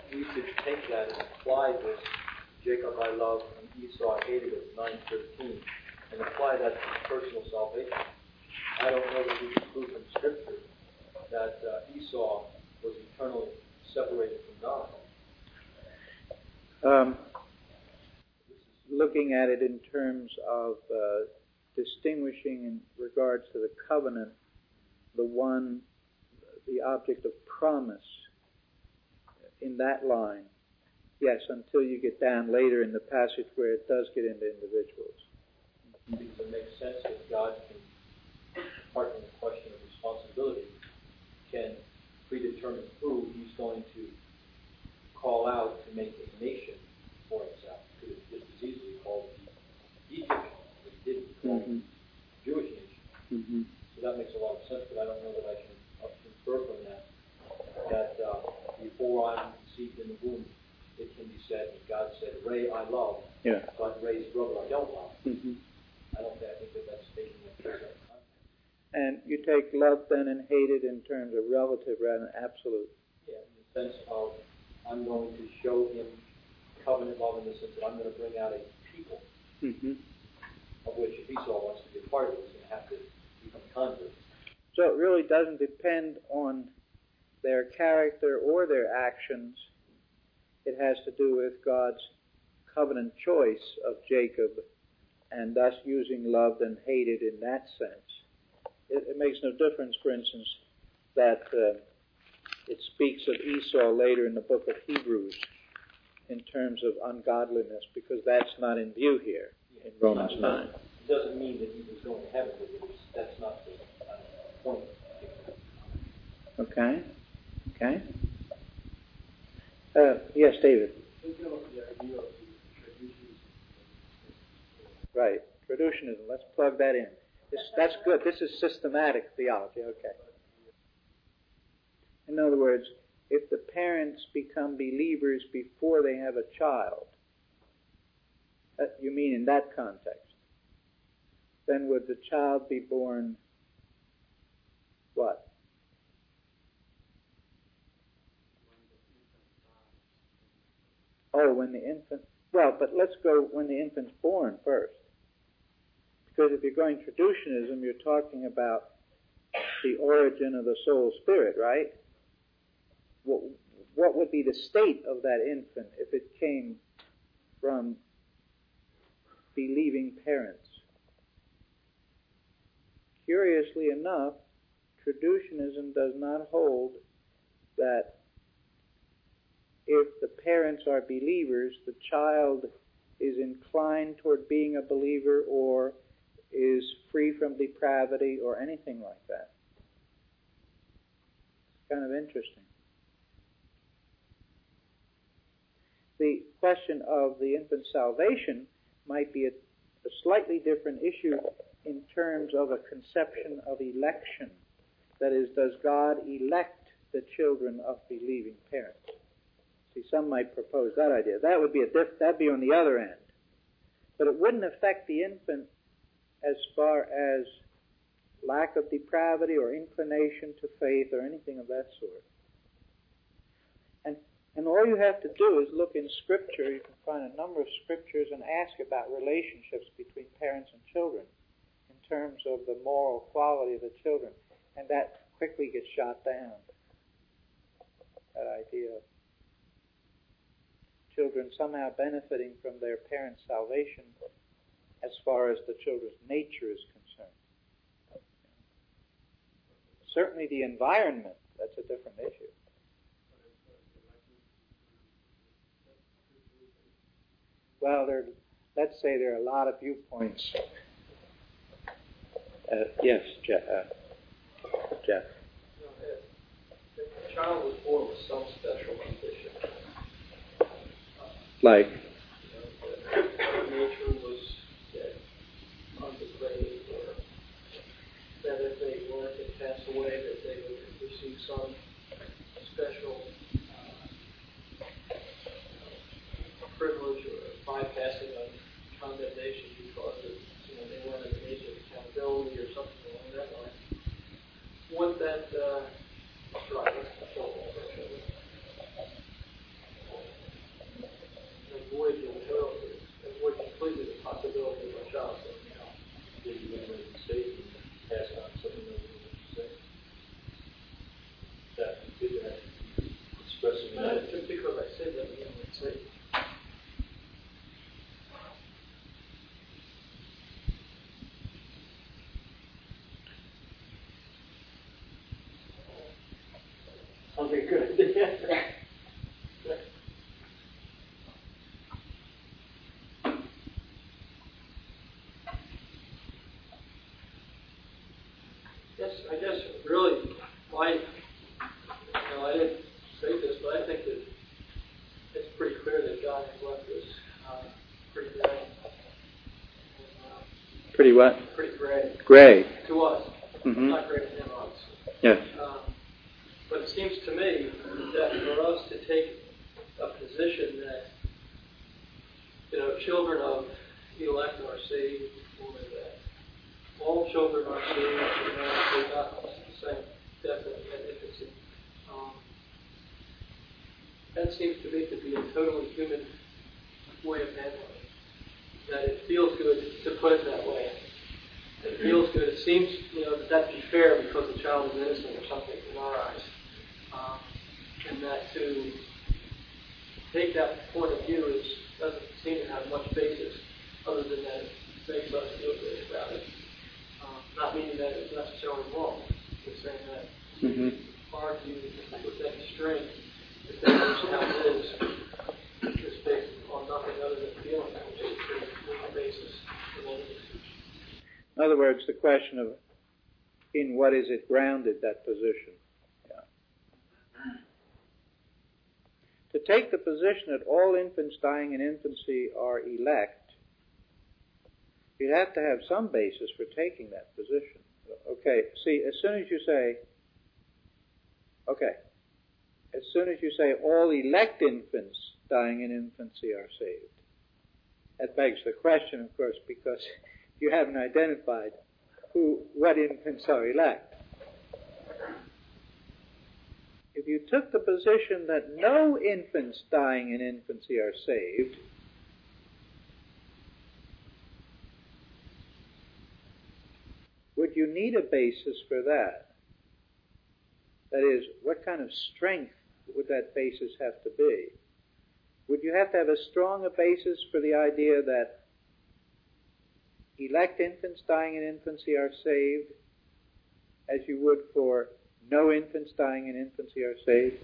we could take that and apply this, Jacob I love and Esau I hated at nine thirteen, and apply that to personal salvation. I don't know that we can prove from Scripture that uh, Esau was eternally separated from God. Um, looking at it in terms of uh, distinguishing in regards to the covenant, the one, the object of promise in that line, yes, until you get down later in the passage where it does get into individuals. Because it makes sense that God can, apart from the question of responsibility, can predetermine who he's going to call out to make a nation for himself. Could have just as easily called the Egyptians, but he didn't call Mm-hmm. the Jewish nation. Mm-hmm. So that makes a lot of sense, but I don't know that I can infer from that that uh, before I'm conceived in the womb, it can be said that God said, Ray I love, Yeah. but Ray's brother I don't love. Mm-hmm. I don't think, I think that that's taking it to a certain context. And you take love then and hated in terms of relative rather than absolute. Yeah, in the sense of I'm going to show him covenant love in the sense that I'm going to bring out a people Mm-hmm. of which if Esau wants to be a part of it, he's going to have to become converts. So it really doesn't depend on their character or their actions. It has to do with God's covenant choice of Jacob and thus using loved and hated in that sense. It, it makes no difference, for instance, that uh, it speaks of Esau later in the book of Hebrews in terms of ungodliness, because that's not in view here in Romans nine. It doesn't mean that he was going to heaven, but it's, that's not the uh, point. Okay? Okay? Uh, yes, David. Right. Traducianism. Let's plug that in. This, that's good. This is systematic theology. Okay. In other words, if the parents become believers before they have a child, uh, you mean in that context, then would the child be born what? Oh, when the infant... Well, but let's go when the infant's born first. Because if you're going traducianism, you're talking about the origin of the soul spirit, right? What, what would be the state of that infant if it came from believing parents? Curiously enough, traducianism does not hold that if the parents are believers, the child is inclined toward being a believer or is free from depravity or anything like that. It's kind of interesting. The question of the infant's salvation might be a, a slightly different issue in terms of a conception of election. That is, does God elect the children of believing parents? See, some might propose that idea. That would be a diff- that'd be on the other end. But it wouldn't affect the infant as far as lack of depravity or inclination to faith or anything of that sort. And and all you have to do is look in Scripture. You can find a number of Scriptures and ask about relationships between parents and children in terms of the moral quality of the children. And that quickly gets shot down. That idea of children somehow benefiting from their parents' salvation as far as the children's nature is concerned. Certainly the environment, that's a different issue. Well, there, let's say there are a lot of viewpoints. Uh, yes, Jeff. Uh, Jeff. If a child was born with some special condition, like? Their nature was dead, undegraded, or that if they were to pass away, that they would receive some special uh, privilege or bypassing of condemnation because of, you know, they weren't at the age of accountability or something along that line. Would that uh, try to control all their children? see. Okay, good. Yes, I guess really, my, you know, I didn't say this, but I think that it's pretty clear that God has left us uh, pretty gray. Uh, Pretty what? pretty gray. Gray. To us. Mm-hmm. Not gray to him, obviously. Yes. Um, but it seems to me that for us to take a position that, you know, children of elect are saved, or that all children are saved, you know, they're not the same definite at infancy. Um, that seems to me to be a totally human way of handling it. That it feels good to put it that way. It feels good. It seems, you know, that that'd be fair because the child is innocent or something in our eyes. Um, and that to take that point of view is, doesn't seem to have much basis other than that it makes us feel good about it. Um, not meaning that it's necessarily wrong. It's saying that Mm-hmm. our view with that strength, if that is how it is, is based on nothing other than feeling, which is a pretty weak basis for any usage. In other words, the question of in what is it grounded, that position. Yeah. To take the position that all infants dying in infancy are elect, you'd have to have some basis for taking that position. Okay, see, as soon as you say, okay, as soon as you say all elect infants dying in infancy are saved, that begs the question, of course, because you haven't identified who, what infants are elect. If you took the position that no infants dying in infancy are saved, would you need a basis for that? That is, what kind of strength would that basis have to be? Would you have to have as strong a basis for the idea that elect infants dying in infancy are saved as you would for no infants dying in infancy are saved?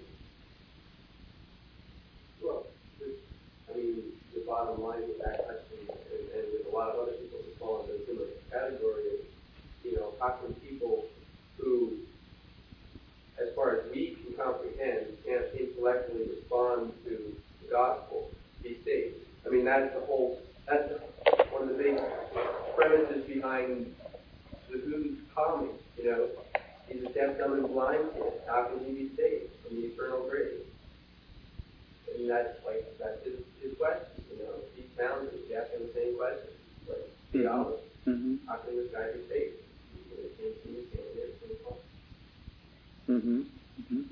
Well, I mean, the bottom line with that question, and, and with a lot of other people who fall into a similar category, is, you know, how can people who, as far as we can comprehend, can't intellectually respond to the gospel, be saved? I mean, that's the whole, that's one of the big premises behind the Who's comic, you know. He's a deaf, dumb, and blind kid. How can he be saved from the eternal grave? And that's like, that's his, his question, you know. He's found it. He's asking the same question. Like, theology. Mm-hmm. How can this guy be saved? You know, he can't see, he can't hear, he can't talk. Mm-hmm. Mm-hmm.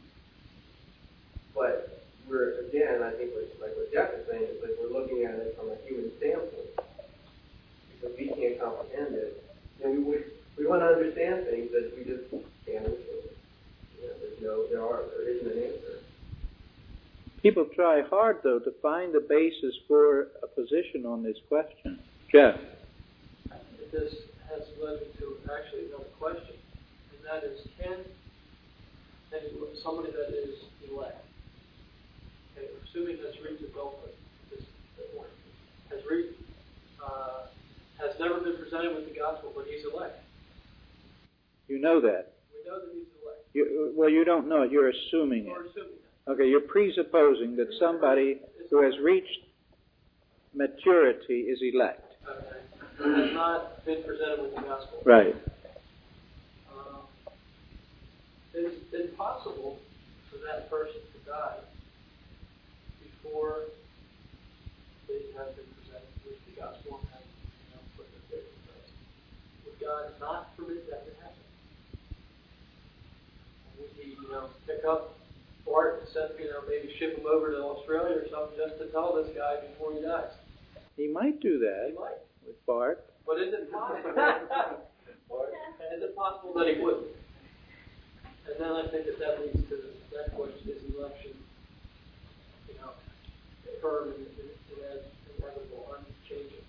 But we're, again, I think like, like what Jeff is saying, is like we're looking at it from a human standpoint. Because we can't comprehend it. And we would, we want to understand things that we just can't understand. You know, there's no, there are, there isn't an answer. People try hard, though, to find a basis for a position on this question. Jeff? This has led me to actually another question, and that is, can anyone, somebody that is elect, okay, assuming that's reached adulthood, this point, has reached, uh, has never been presented with the gospel, but he's elect. You know that. We know that he's elect. You, well, you don't know it. You're assuming We're it. assuming that. Okay, you're presupposing that somebody who has reached maturity is elect. Okay. Has not been presented with the gospel. Right. Um, it's been possible for that person to die before they have been presented with the gospel and have, you know, put their faith in Christ. Would God not permit that to happen? Would he, you know, pick up Bart and send, you know, maybe ship him over to Australia or something just to tell this guy before he dies? He might do that He might. with Bart. But is it possible? Is it possible that he wouldn't? And then I think that that leads to the next question: is election, you know, for permanent, as inevitable, unchanging.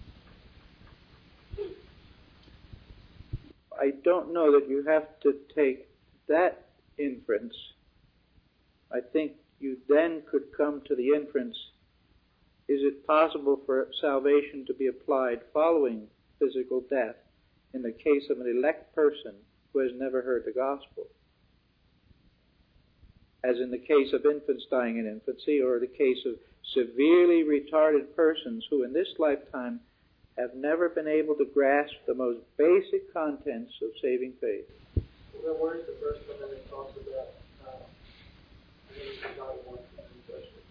I don't know that you have to take that inference. I think you then could come to the inference, is it possible for salvation to be applied following physical death in the case of an elect person who has never heard the gospel? As in the case of infants dying in infancy, or the case of severely retarded persons who in this lifetime have never been able to grasp the most basic contents of saving faith. Well, where's the first one that it talks about uh, God wants to be judgment?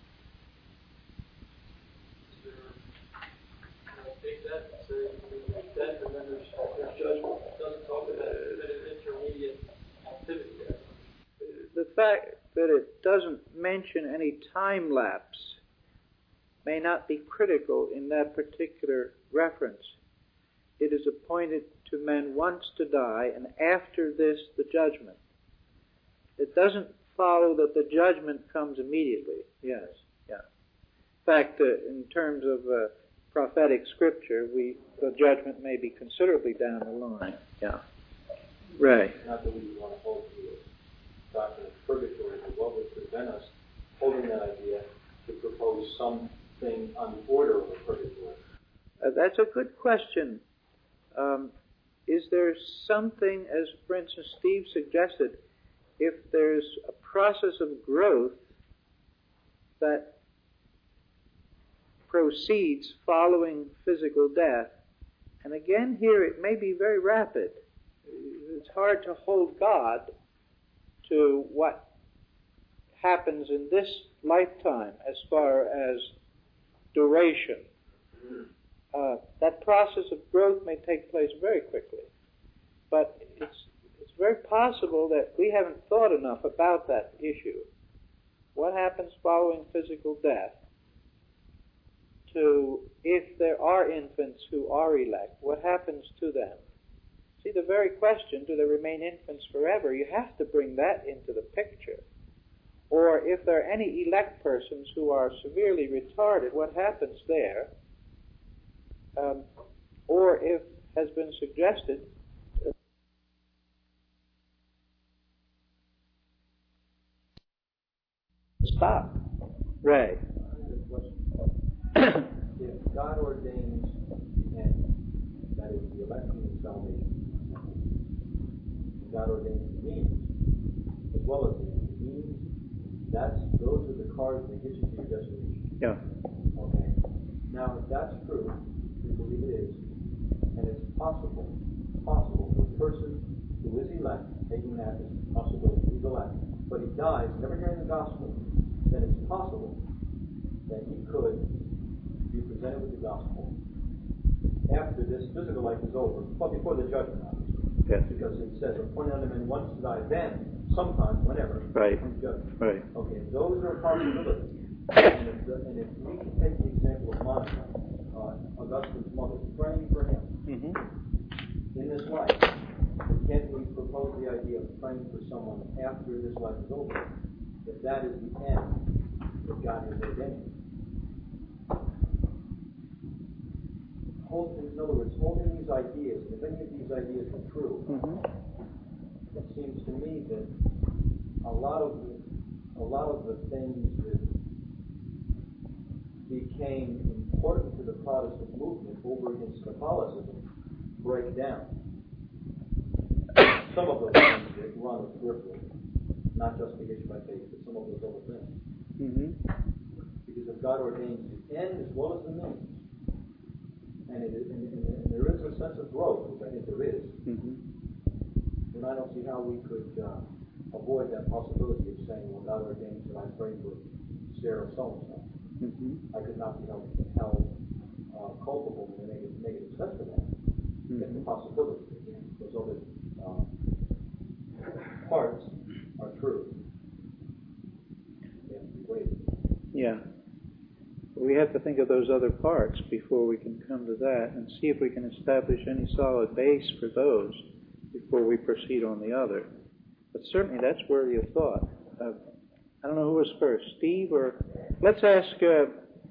Is there, can I take that and say there's death and then there's, there's judgment? It doesn't talk about it, but an intermediate activity there. The fact that it doesn't mention any time lapse may not be critical in that particular reference. It is appointed to men once to die, and after this the judgment. It doesn't follow that the judgment comes immediately. Yes, yeah. In fact, uh, in terms of uh, prophetic scripture, we the judgment may be considerably down the line. Yeah. Right. Not that we want to hold to the doctrine of purgatory, but what would prevent us holding that idea to propose something on the order of a purgatory? Uh, that's a good question. Um, is there something, as for instance Steve suggested, if there's a process of growth that proceeds following physical death, and again here it may be very rapid. It's hard to hold God to what happens in this lifetime as far as duration. Uh, that process of growth may take place very quickly, but it's it's very possible that we haven't thought enough about that issue. What happens following physical death? To if there are infants who are elect, what happens to them? See, the very question, do they remain infants forever? You have to bring that into the picture. Or if there are any elect persons who are severely retarded, what happens there? Um, or if has been suggested, uh, stop. Right. If God ordains the end, that is the election and salvation, God ordains the means as well as the end. The means, that's those are the cars that get you to your destination. Yeah. Okay. Now, if that's true, we believe it is, and it's possible, possible for a person who is elect, taking that as a possibility, he's elect, but he dies never hearing the gospel, then it's possible that he could be presented with the gospel after this physical life is over, but before the judgment, obviously. Yes. Because it says, appointed unto men once to die, then, sometime, whenever, Right. comes judgment. Right. Okay, those are possibilities. and, if the, and if we can take the example of Monica, uh, Augustine's mother, praying for him Mm-hmm. in this life, can we propose the idea of praying for someone after this life is over, if that is the end that God has ordained? Hold, in other words, holding these ideas, and if any of these ideas are true, Mm-hmm. it seems to me that a lot of the, a lot of the things that became important to the Protestant movement over against Catholicism break down. Some of those things that run as peripheral, not just the issue by faith, but some of those other things. Mm-hmm. Because if God ordains the end as well as the means, and, it, and, and, and there is a sense of growth, which I think there is, Mm-hmm. then I don't see how we could uh, avoid that possibility of saying, well, God ordains that I pray for Sarah so-and-so. Mm-hmm. I could not be held, held uh, culpable in a negative, negative sense for that. Mm-hmm. If the possibility, again, those other uh, parts are true. They have to be weighed. Yeah. We have to think of those other parts before we can come to that and see if we can establish any solid base for those before we proceed on the other. But certainly that's worthy of thought. Uh, I don't know who was first, Steve or... Let's ask uh,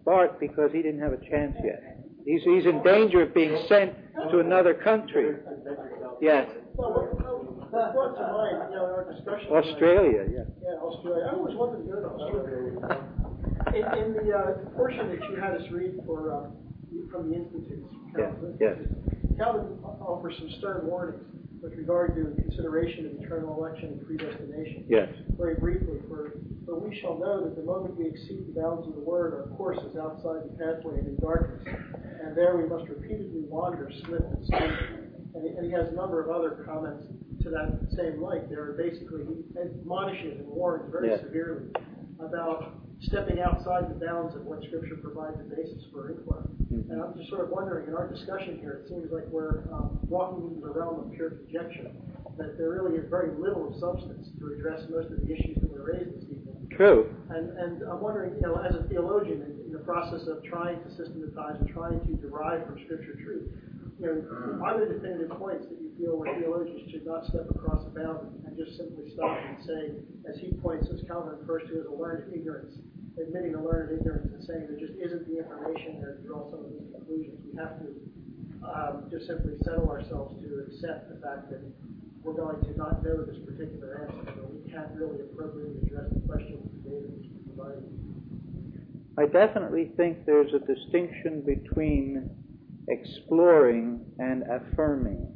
Bart because he didn't have a chance yet. He's, he's in danger of being sent to another country. Yes. Well, what brought to mind, you know, in our discussion Australia, tonight, yeah. Yeah, Australia. I always wanted to go to Australia. in, in the uh, portion that you had us read for uh, from the Institutes, Calvin, yes. Calvin offers some stern warnings with regard to consideration of eternal election and predestination. Yes. Very briefly, for, for we shall know that the moment we exceed the bounds of the Word, our course is outside the pathway and in darkness, and there we must repeatedly wander, slip, and stumble. And he, and he has a number of other comments to that same light. There are basically, he admonishes and warns very yes. severely about stepping outside the bounds of what Scripture provides a basis for inquiry. Mm-hmm. And I'm just sort of wondering, in our discussion here, it seems like we're um, walking into the realm of pure conjecture, that there really is very little of substance to address most of the issues that were raised this evening. True. And, and I'm wondering, you know, as a theologian, in, in the process of trying to systematize and trying to derive from Scripture truth, you know, are there definitive points that you feel where theologians should not step across a bound and just simply stop and say, as he points, as Calvin refers to as a learned ignorance, admitting a learned ignorance and saying there just isn't the information there to draw some of these conclusions. We have to um, just simply settle ourselves to accept the fact that we're going to not know this particular answer, so we can't really appropriately address the question with the data that's provided. I definitely think there's a distinction between exploring and affirming.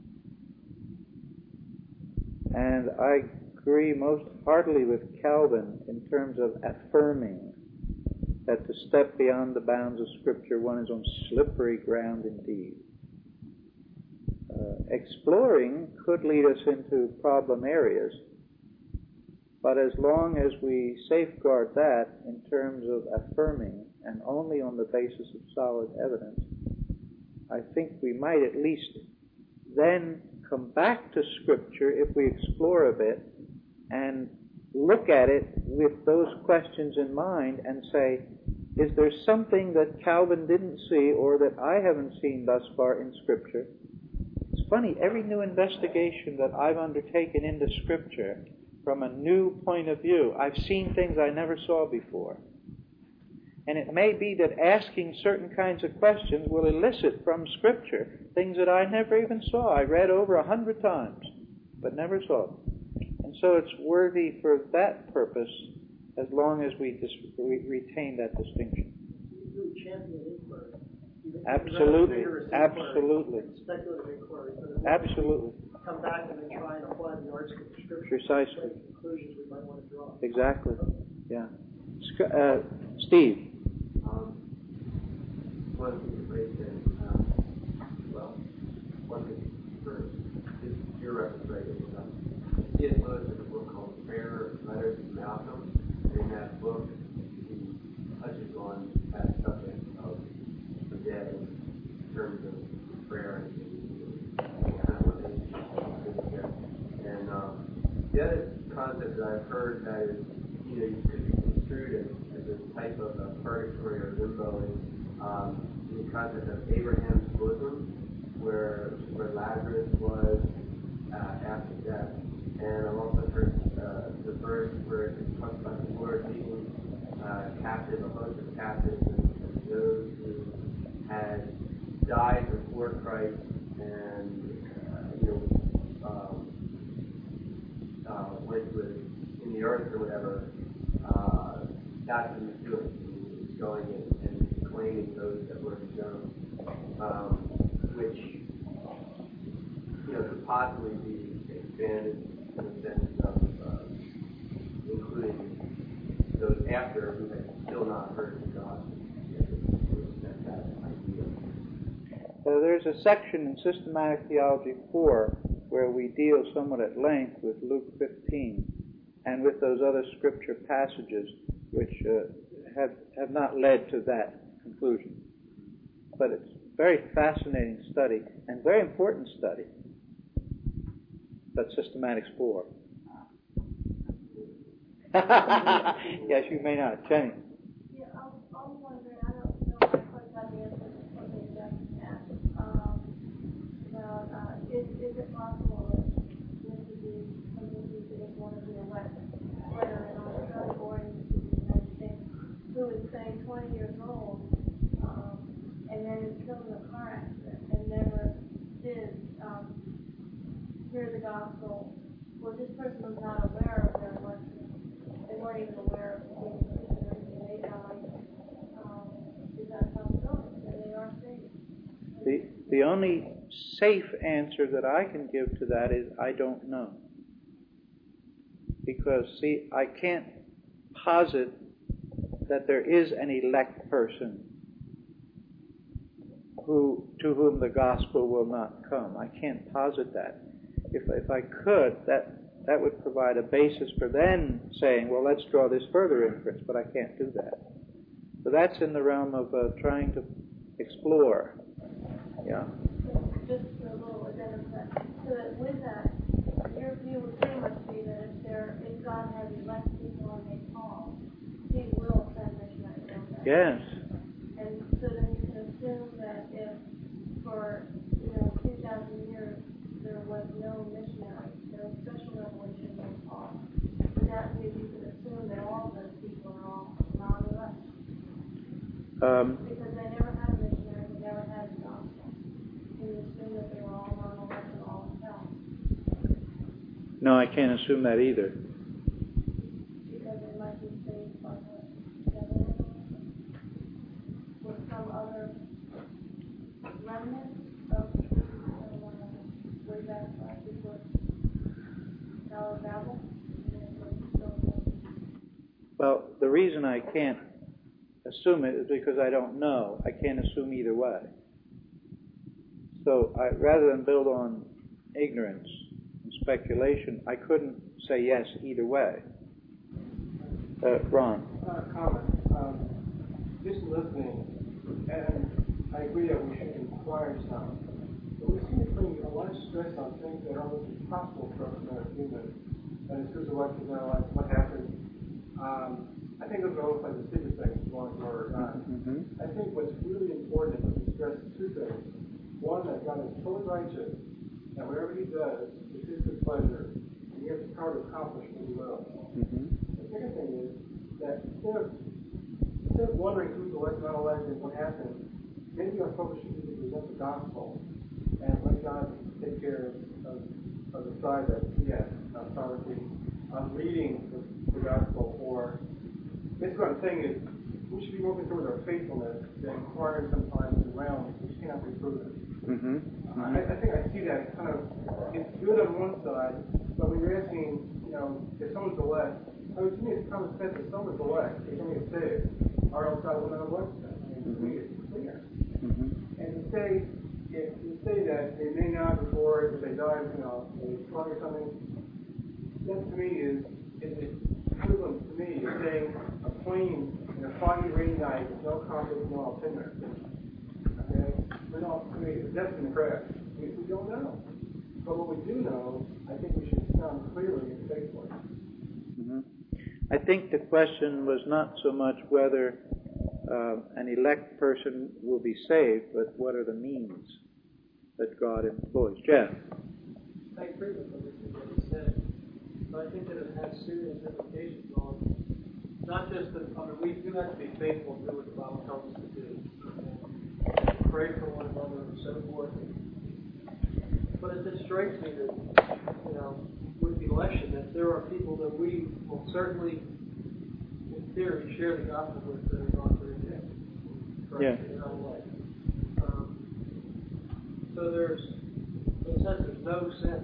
And I agree most heartily with Calvin in terms of affirming that to step beyond the bounds of Scripture, one is on slippery ground indeed. Uh, exploring could lead us into problem areas, but as long as we safeguard that in terms of affirming and only on the basis of solid evidence, I think we might at least then come back to Scripture if we explore a bit and look at it with those questions in mind and say, is there something that Calvin didn't see or that I haven't seen thus far in Scripture? It's funny, every new investigation that I've undertaken into Scripture from a new point of view, I've seen things I never saw before. And it may be that asking certain kinds of questions will elicit from Scripture things that I never even saw. I read over a hundred times, but never saw them. And so it's worthy for that purpose as long as we, dis- we retain that distinction. You champion inquiry. Absolutely. Absolutely. Speculative inquiry. Absolutely. Come back and then try and apply the article of Scripture. Precisely. To conclusions we might want to draw. Exactly. Yeah. Uh, Steve. Um, one of the things raised in, um, well, one thing for just your reference right is, um, C S Lewis has a book called Prayer Letters to Malcolm, and in that book he touches on that subject of the dead in terms of prayer and kind of relationship. And um, the other concept that I've heard that is, you know, you could be construed as a type of a purgatory or limbo is um, the concept of Abraham's bosom, where where Lazarus was uh, after death. And I've also heard uh, the verse where it talks about the Lord leading uh, captive, a host of captives, and, and those who had died before Christ and uh, you know um, uh, went with in the earth or whatever. Uh, That's what he was doing. He was going in and claiming those that were his own, um, which, you know, could possibly be expanded in the sense of uh, including those after who had still not heard the gospel. That, that idea. Uh, there's a section in Systematic Theology four where we deal somewhat at length with Luke fifteen and with those other scripture passages which uh, have have not led to that conclusion. But it's a very fascinating study and very important study. That's Systematics four. Yes, you may not. Jenny. Yeah, I was, I was wondering, I don't know if I quite got the answer to something that asked um, about, uh, is, is it possible that this would be something who is one of the elect, whether in Australia or in the United States, who is saying say, twenty years old, um, and then is killed in a car accident and never did um, hear the gospel, well, this person was not aware of their election. They weren't even aware of being a Christian, and they died. Um, is that a possibility? And they are saved. The, the only safe answer that I can give to that is I don't know. Because, see, I can't posit that there is an elect person who to whom the gospel will not come. I can't posit that. If, if I could, that that would provide a basis for then saying, well, let's draw this further inference, but I can't do that. So that's in the realm of uh, trying to explore. Yeah. Just a little addendum to that. So that with that, your view would pretty much be that if there, if God has elect people and they call, He will send missionaries down there. Yes. And so then you can assume that if for, you know, two thousand years there was no missionary, no special revelation, no call, would that mean you could assume that all of those people are all non-elect? Um, Because they never had a missionary, they never had the gospel. Can you assume that they were all non-elect and all in hell? no, I can't assume that either. Because they might be saved by the devil or some other remnant of uh, way back uh, before Tower of Babel. Well, the reason I can't assume it is because I don't know. I can't assume either way. So I, rather than build on ignorance and speculation, I couldn't say yes either way. Uh, Ron? Uh, comment. Um, just listening, and I agree that we should inquire some. But we seem to put a lot of stress on things that aren't really possible for us that are human. And it's because of what, you know, like what happened. Um, I think it was almost like the secret thing, one or not. Mm-hmm. I think what's really important is to stress two things. One, that God is totally righteous, and whatever He does is His good pleasure, and He has the power to accomplish what He will. Mm-hmm. The second thing is that instead of, instead of wondering who's elect, not elected, what happened, maybe our focus should be to present the gospel and let God take care of, of, of the side that He has authority on leading the, the gospel. Or basically what I'm saying is we should be more concerned with our faithfulness than inquiring sometimes in realms which cannot be proven. Mm-hmm. Uh, I, I think I see that kind of, it's good on one side, but when you're asking, you know, if someone's elect, I mean, to me it's common sense that someone's elect, they're going to get saved, or else God will not elect them. I mean, to me it's clear. Mm-hmm. And to say, if you say that they may not before, if they die, you know, they drunk or something, that to me is, is equivalent to me of saying a plane in a foggy rainy night with no compass, no altimeter. Okay? We don't, I mean, it's destined to crash. We, we don't know. But what we do know, I think we should sound clearly and faithfully. Mm-hmm. I think the question was not so much whether uh, an elect person will be saved, but what are the means that God employs. Jeff? I agree with everything that he said, but I think that it has serious implications on not just the, I mean, we do have to be faithful and do what the Bible tells us to do. And pray for one another and so forth. But it just strikes me that, you know, with the election, that there are people that we will certainly, in theory, share the gospel with that are going to reject. Yeah. In our life. Um, so there's, in a sense, there's no sense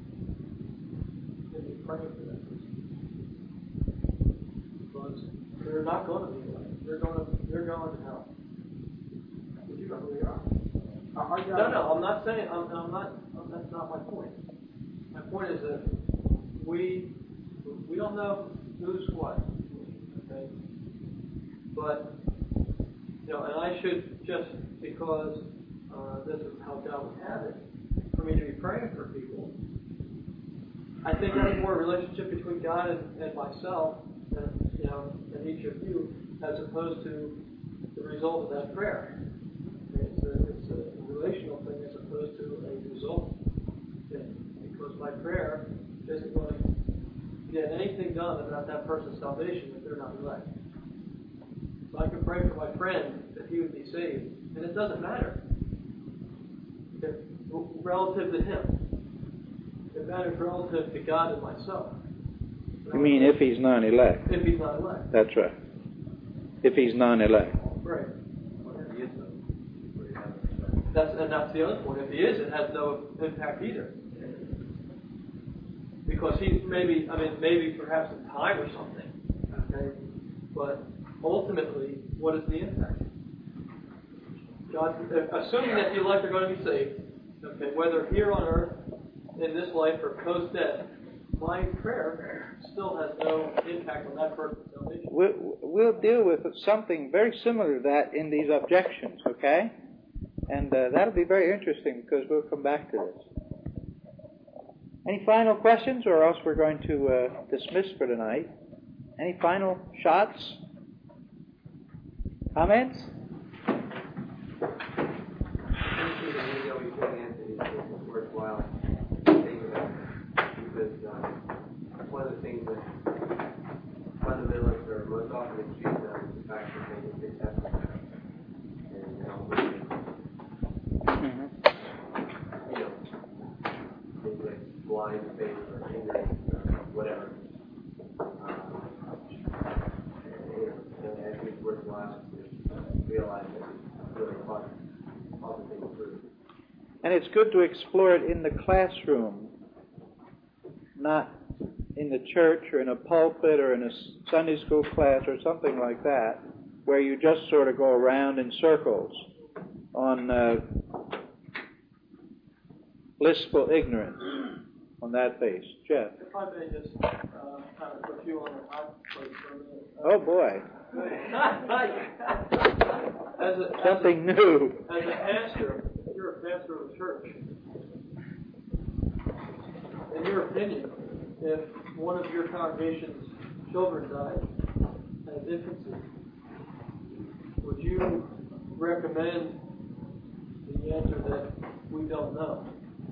in me praying for that person. Because they're not going to be elected. They're going to, they're going to hell. But you know who they are. Are you No, no, I'm not saying, I'm, I'm not, I'm, that's not my point. My point is that we, we don't know who's what, okay? But, you know, and I should, just because uh, this is how God would have it, for me to be praying for people, I think that's more a relationship between God and, and myself, and, you know, and each of you, as opposed to the result of that prayer. It's a, it's a relational thing as opposed to a result thing. Because my prayer isn't going to get anything done about that person's salvation if they're not elect. So I can pray for my friend that he would be saved, and it doesn't matter if, relative to him. It matters relative to God and myself. You mean if he's non-elect? If he's not elect. That's right. If he's non-elect. Right. That's, and that's the other point. If he is, it has no impact either. Because he maybe, I mean, maybe perhaps in time or something. Okay? But ultimately, what is the impact? God, assuming that the elect are going to be saved, okay, whether here on earth, in this life, or post-death, my prayer still has no impact on that person's salvation. We'll, we'll deal with something very similar to that in these objections, okay? And uh, that'll be very interesting because we'll come back to this. Any final questions, or else we're going to uh, dismiss for tonight? Any final shots? Comments? Worthwhile thinking about, because uh, one of the things that fundamentalists are most often accused of is the fact that they accept it. And you know, Mm-hmm. you know, things like blind faith or ignorance or whatever. Um, and, you know, and I think it's worthwhile to realize that it's really fun, all the things through. And it's good to explore it in the classroom, not in the church or in a pulpit or in a Sunday school class or something like that, where you just sort of go around in circles on uh, blissful ignorance on that base. Jeff? If I may just uh, kind of put you on the hot plate for a minute. Oh, boy. as a, Something as a, new. As a pastor, you're a pastor of a church. In your opinion, if one of your congregation's children died at infancy, would you recommend the answer that we don't know?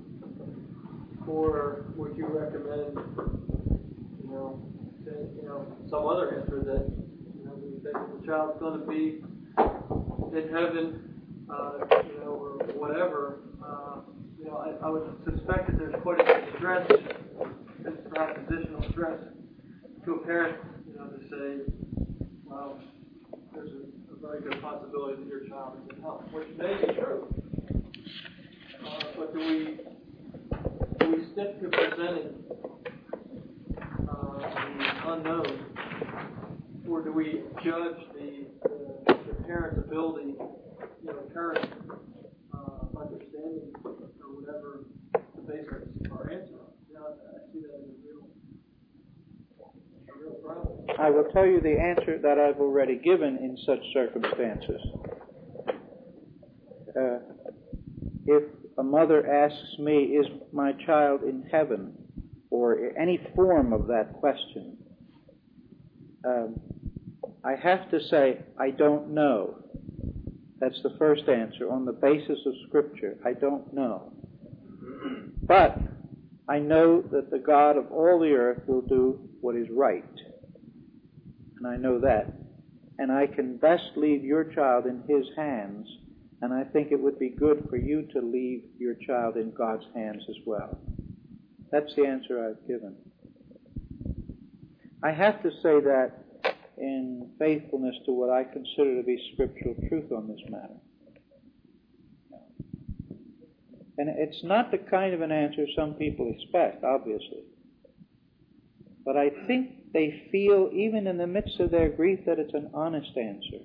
Or would you recommend, you know, say, you know, some other answer that, you know, that the child's going to be in heaven, uh, you know, or whatever? Uh, you know, I, I would suspect that there's quite a bit of stress, perhaps additional stress, to a parent, you know, to say, well, there's a, a very good possibility that your child is in hell, which may be true. Uh, but do we do we stick to presenting uh, the unknown, or do we judge the, the, the parent's ability, you know, parent uh, understanding or whatever to base our, our answer on? You know, I see that as a real, a real problem. I will tell you the answer that I've already given in such circumstances. Uh, if a mother asks me, is my child in heaven, or any form of that question, um, I have to say, I don't know. That's the first answer. On the basis of Scripture, I don't know. But I know that the God of all the earth will do what is right. And I know that. And I can best leave your child in His hands, and I think it would be good for you to leave your child in God's hands as well. That's the answer I've given. I have to say that in faithfulness to what I consider to be scriptural truth on this matter. And it's not the kind of an answer some people expect, obviously. But I think they feel, even in the midst of their grief, that it's an honest answer.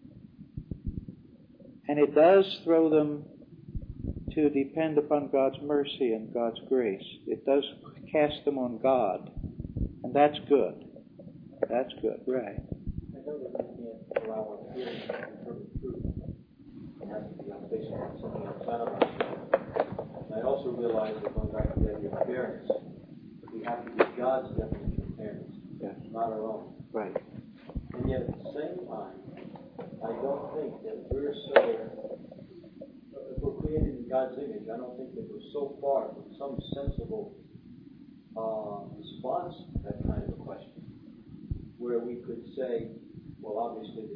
And it does throw them to depend upon God's mercy and God's grace. It does cast them on God. And that's good. That's good, right. I know that we can't allow our feelings to interpret truth. It has to be based on something outside of ourselves. And I also realize that going back to the idea of fairness, we have to give God's definition of fairness, Yes. not our own. Right. And yet at the same time, I don't think that we're so, if we're created in God's image, I don't think that we're so far from some sensible uh, response to that kind of a question, where we could say, well, obviously the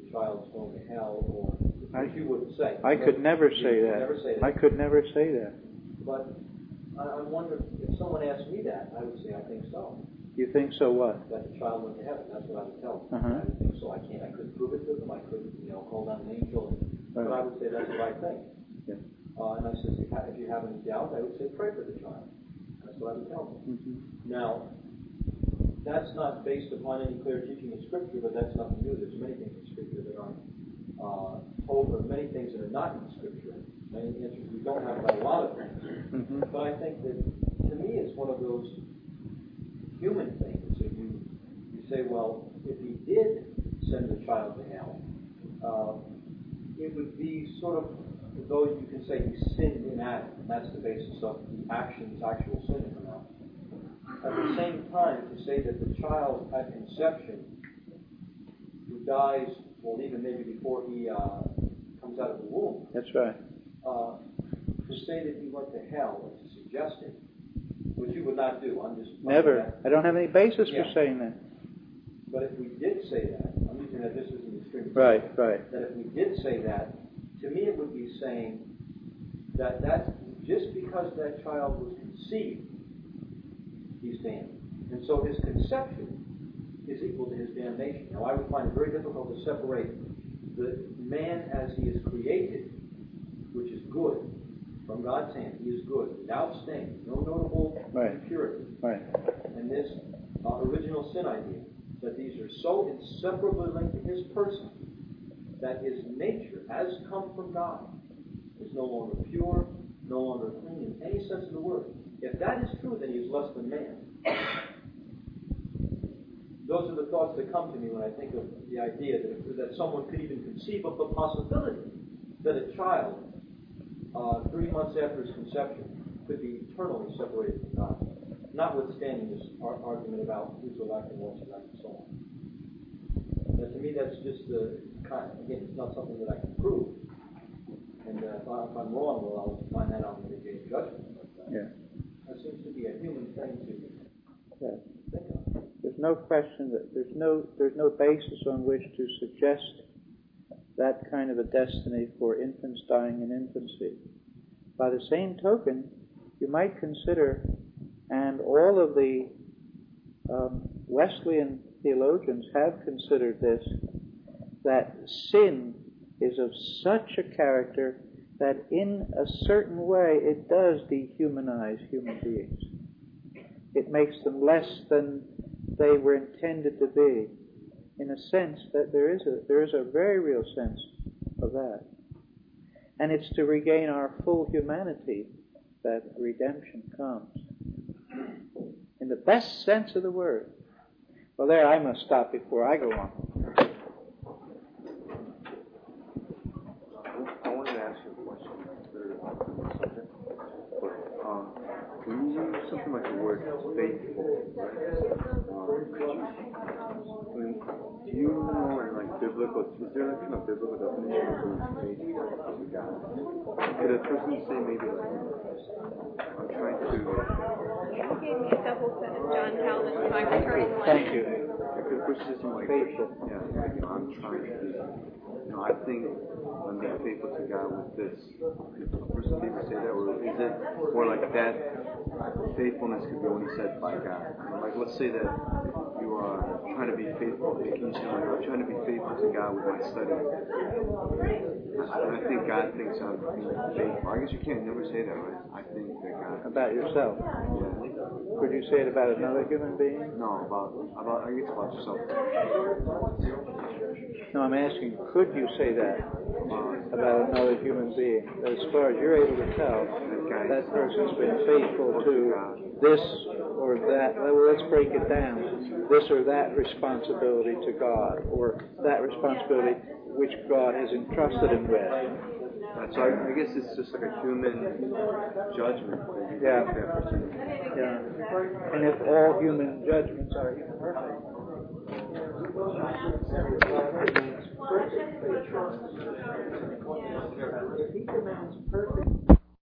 the child's going to hell, or I, which you wouldn't say. I but could never you say could that. Never say that. I could never say that. But I, I wonder if someone asked me that, I would say I think so. You think so? What? That the child went to heaven. That's what I would tell them. Uh-huh. I would think so. I can't. I couldn't prove it to them. I couldn't, you know, call down an angel. Right. But I would say that's what I think. Yeah. Uh, and I said, if, if you have any doubt, I would say pray for the child. That's what I would tell them. Mm-hmm. Now, that's not based upon any clear teaching in Scripture, but that's nothing new. There's many things in Scripture that aren't uh, told, or many things that are not in Scripture. Many answers we don't have about a lot of things. Mm-hmm. But I think that, to me, it's one of those human things. If you, you say, well, if he did send the child to hell, uh, it would be sort of, though you can say he sinned in Adam, and that's the basis of the actions, actual sin in him. At the same time, to say that the child at conception, who dies, well, even maybe before he uh, comes out of the womb, That's right. uh, to say that he went to hell, or to suggest it, which you would not do. I'm just Never. I don't have any basis Yeah. for saying that. But if we did say that, I'm using that this is an extreme Right, example, right. that if we did say that, to me it would be saying that that just because that child was conceived, he's damned. And so his conception is equal to his damnation. Now, I would find it very difficult to separate the man as he is created, which is good, from God's hand. He is good, without stain, no notable Right. impurity. Right. And this uh, original sin idea, that these are so inseparably linked to his person that his nature has come from God, is no longer pure, no longer clean in any sense of the word. If that is true, then he is less than man. Those are the thoughts that come to me when I think of the idea that, that someone could even conceive of the possibility that a child, uh, three months after his conception, could be eternally separated from God, notwithstanding this ar- argument about who's elect and what's elect and so on. Now, to me, that's just the kind of, again, it's not something that I can prove. And uh, if, I, if I'm wrong, well, I'll find that out in the day of judgment. But, uh, Yeah. that seems to be a human thing to Yeah. think of. There's no question that there's no there's no basis on which to suggest that kind of a destiny for infants dying in infancy. By the same token, you might consider, and all of the um, Wesleyan theologians have considered this, that sin is of such a character that in a certain way it does dehumanize human beings. It makes them less than they were intended to be. In a sense, that there is a there is a very real sense of that. And it's to regain our full humanity that redemption comes. In the best sense of the word. Well, there, I must stop before I go on. I wanted to ask you a question about the subject. Um, when you use something like the word faithful, right? Um, could you, I mean, do you know in like biblical, is there like a biblical definition of being faithful to God? Could a person say maybe like, I'm trying to... You gave me a double set of John Calvin, so I'm returning one. Thank you. Could a person say something like, Faithful. yeah, you know, I'm trying to be, you know, I think I'm being faithful to God with this. Could a person maybe say that, or is it more like that faithfulness could be only said by God? You know, like, let's say that you are trying to be faithful, making you seem like I'm trying to be faithful to God with my study. And I think God thinks I'm being faithful. I guess you can't never say that, right? I think that God... About yourself. Yeah. Could you say it about another human being? No, about, about I guess about yourself. No, I'm asking, could you say that about another human being? As far as you're able to tell, that person's been faithful to this or that. Well, let's break it down. This or that responsibility to God, or that responsibility which God has entrusted him with. So I, I guess it's just like a human judgment. That you Yeah. make that person. Yeah. And if all human judgments are perfect, If he demands perfect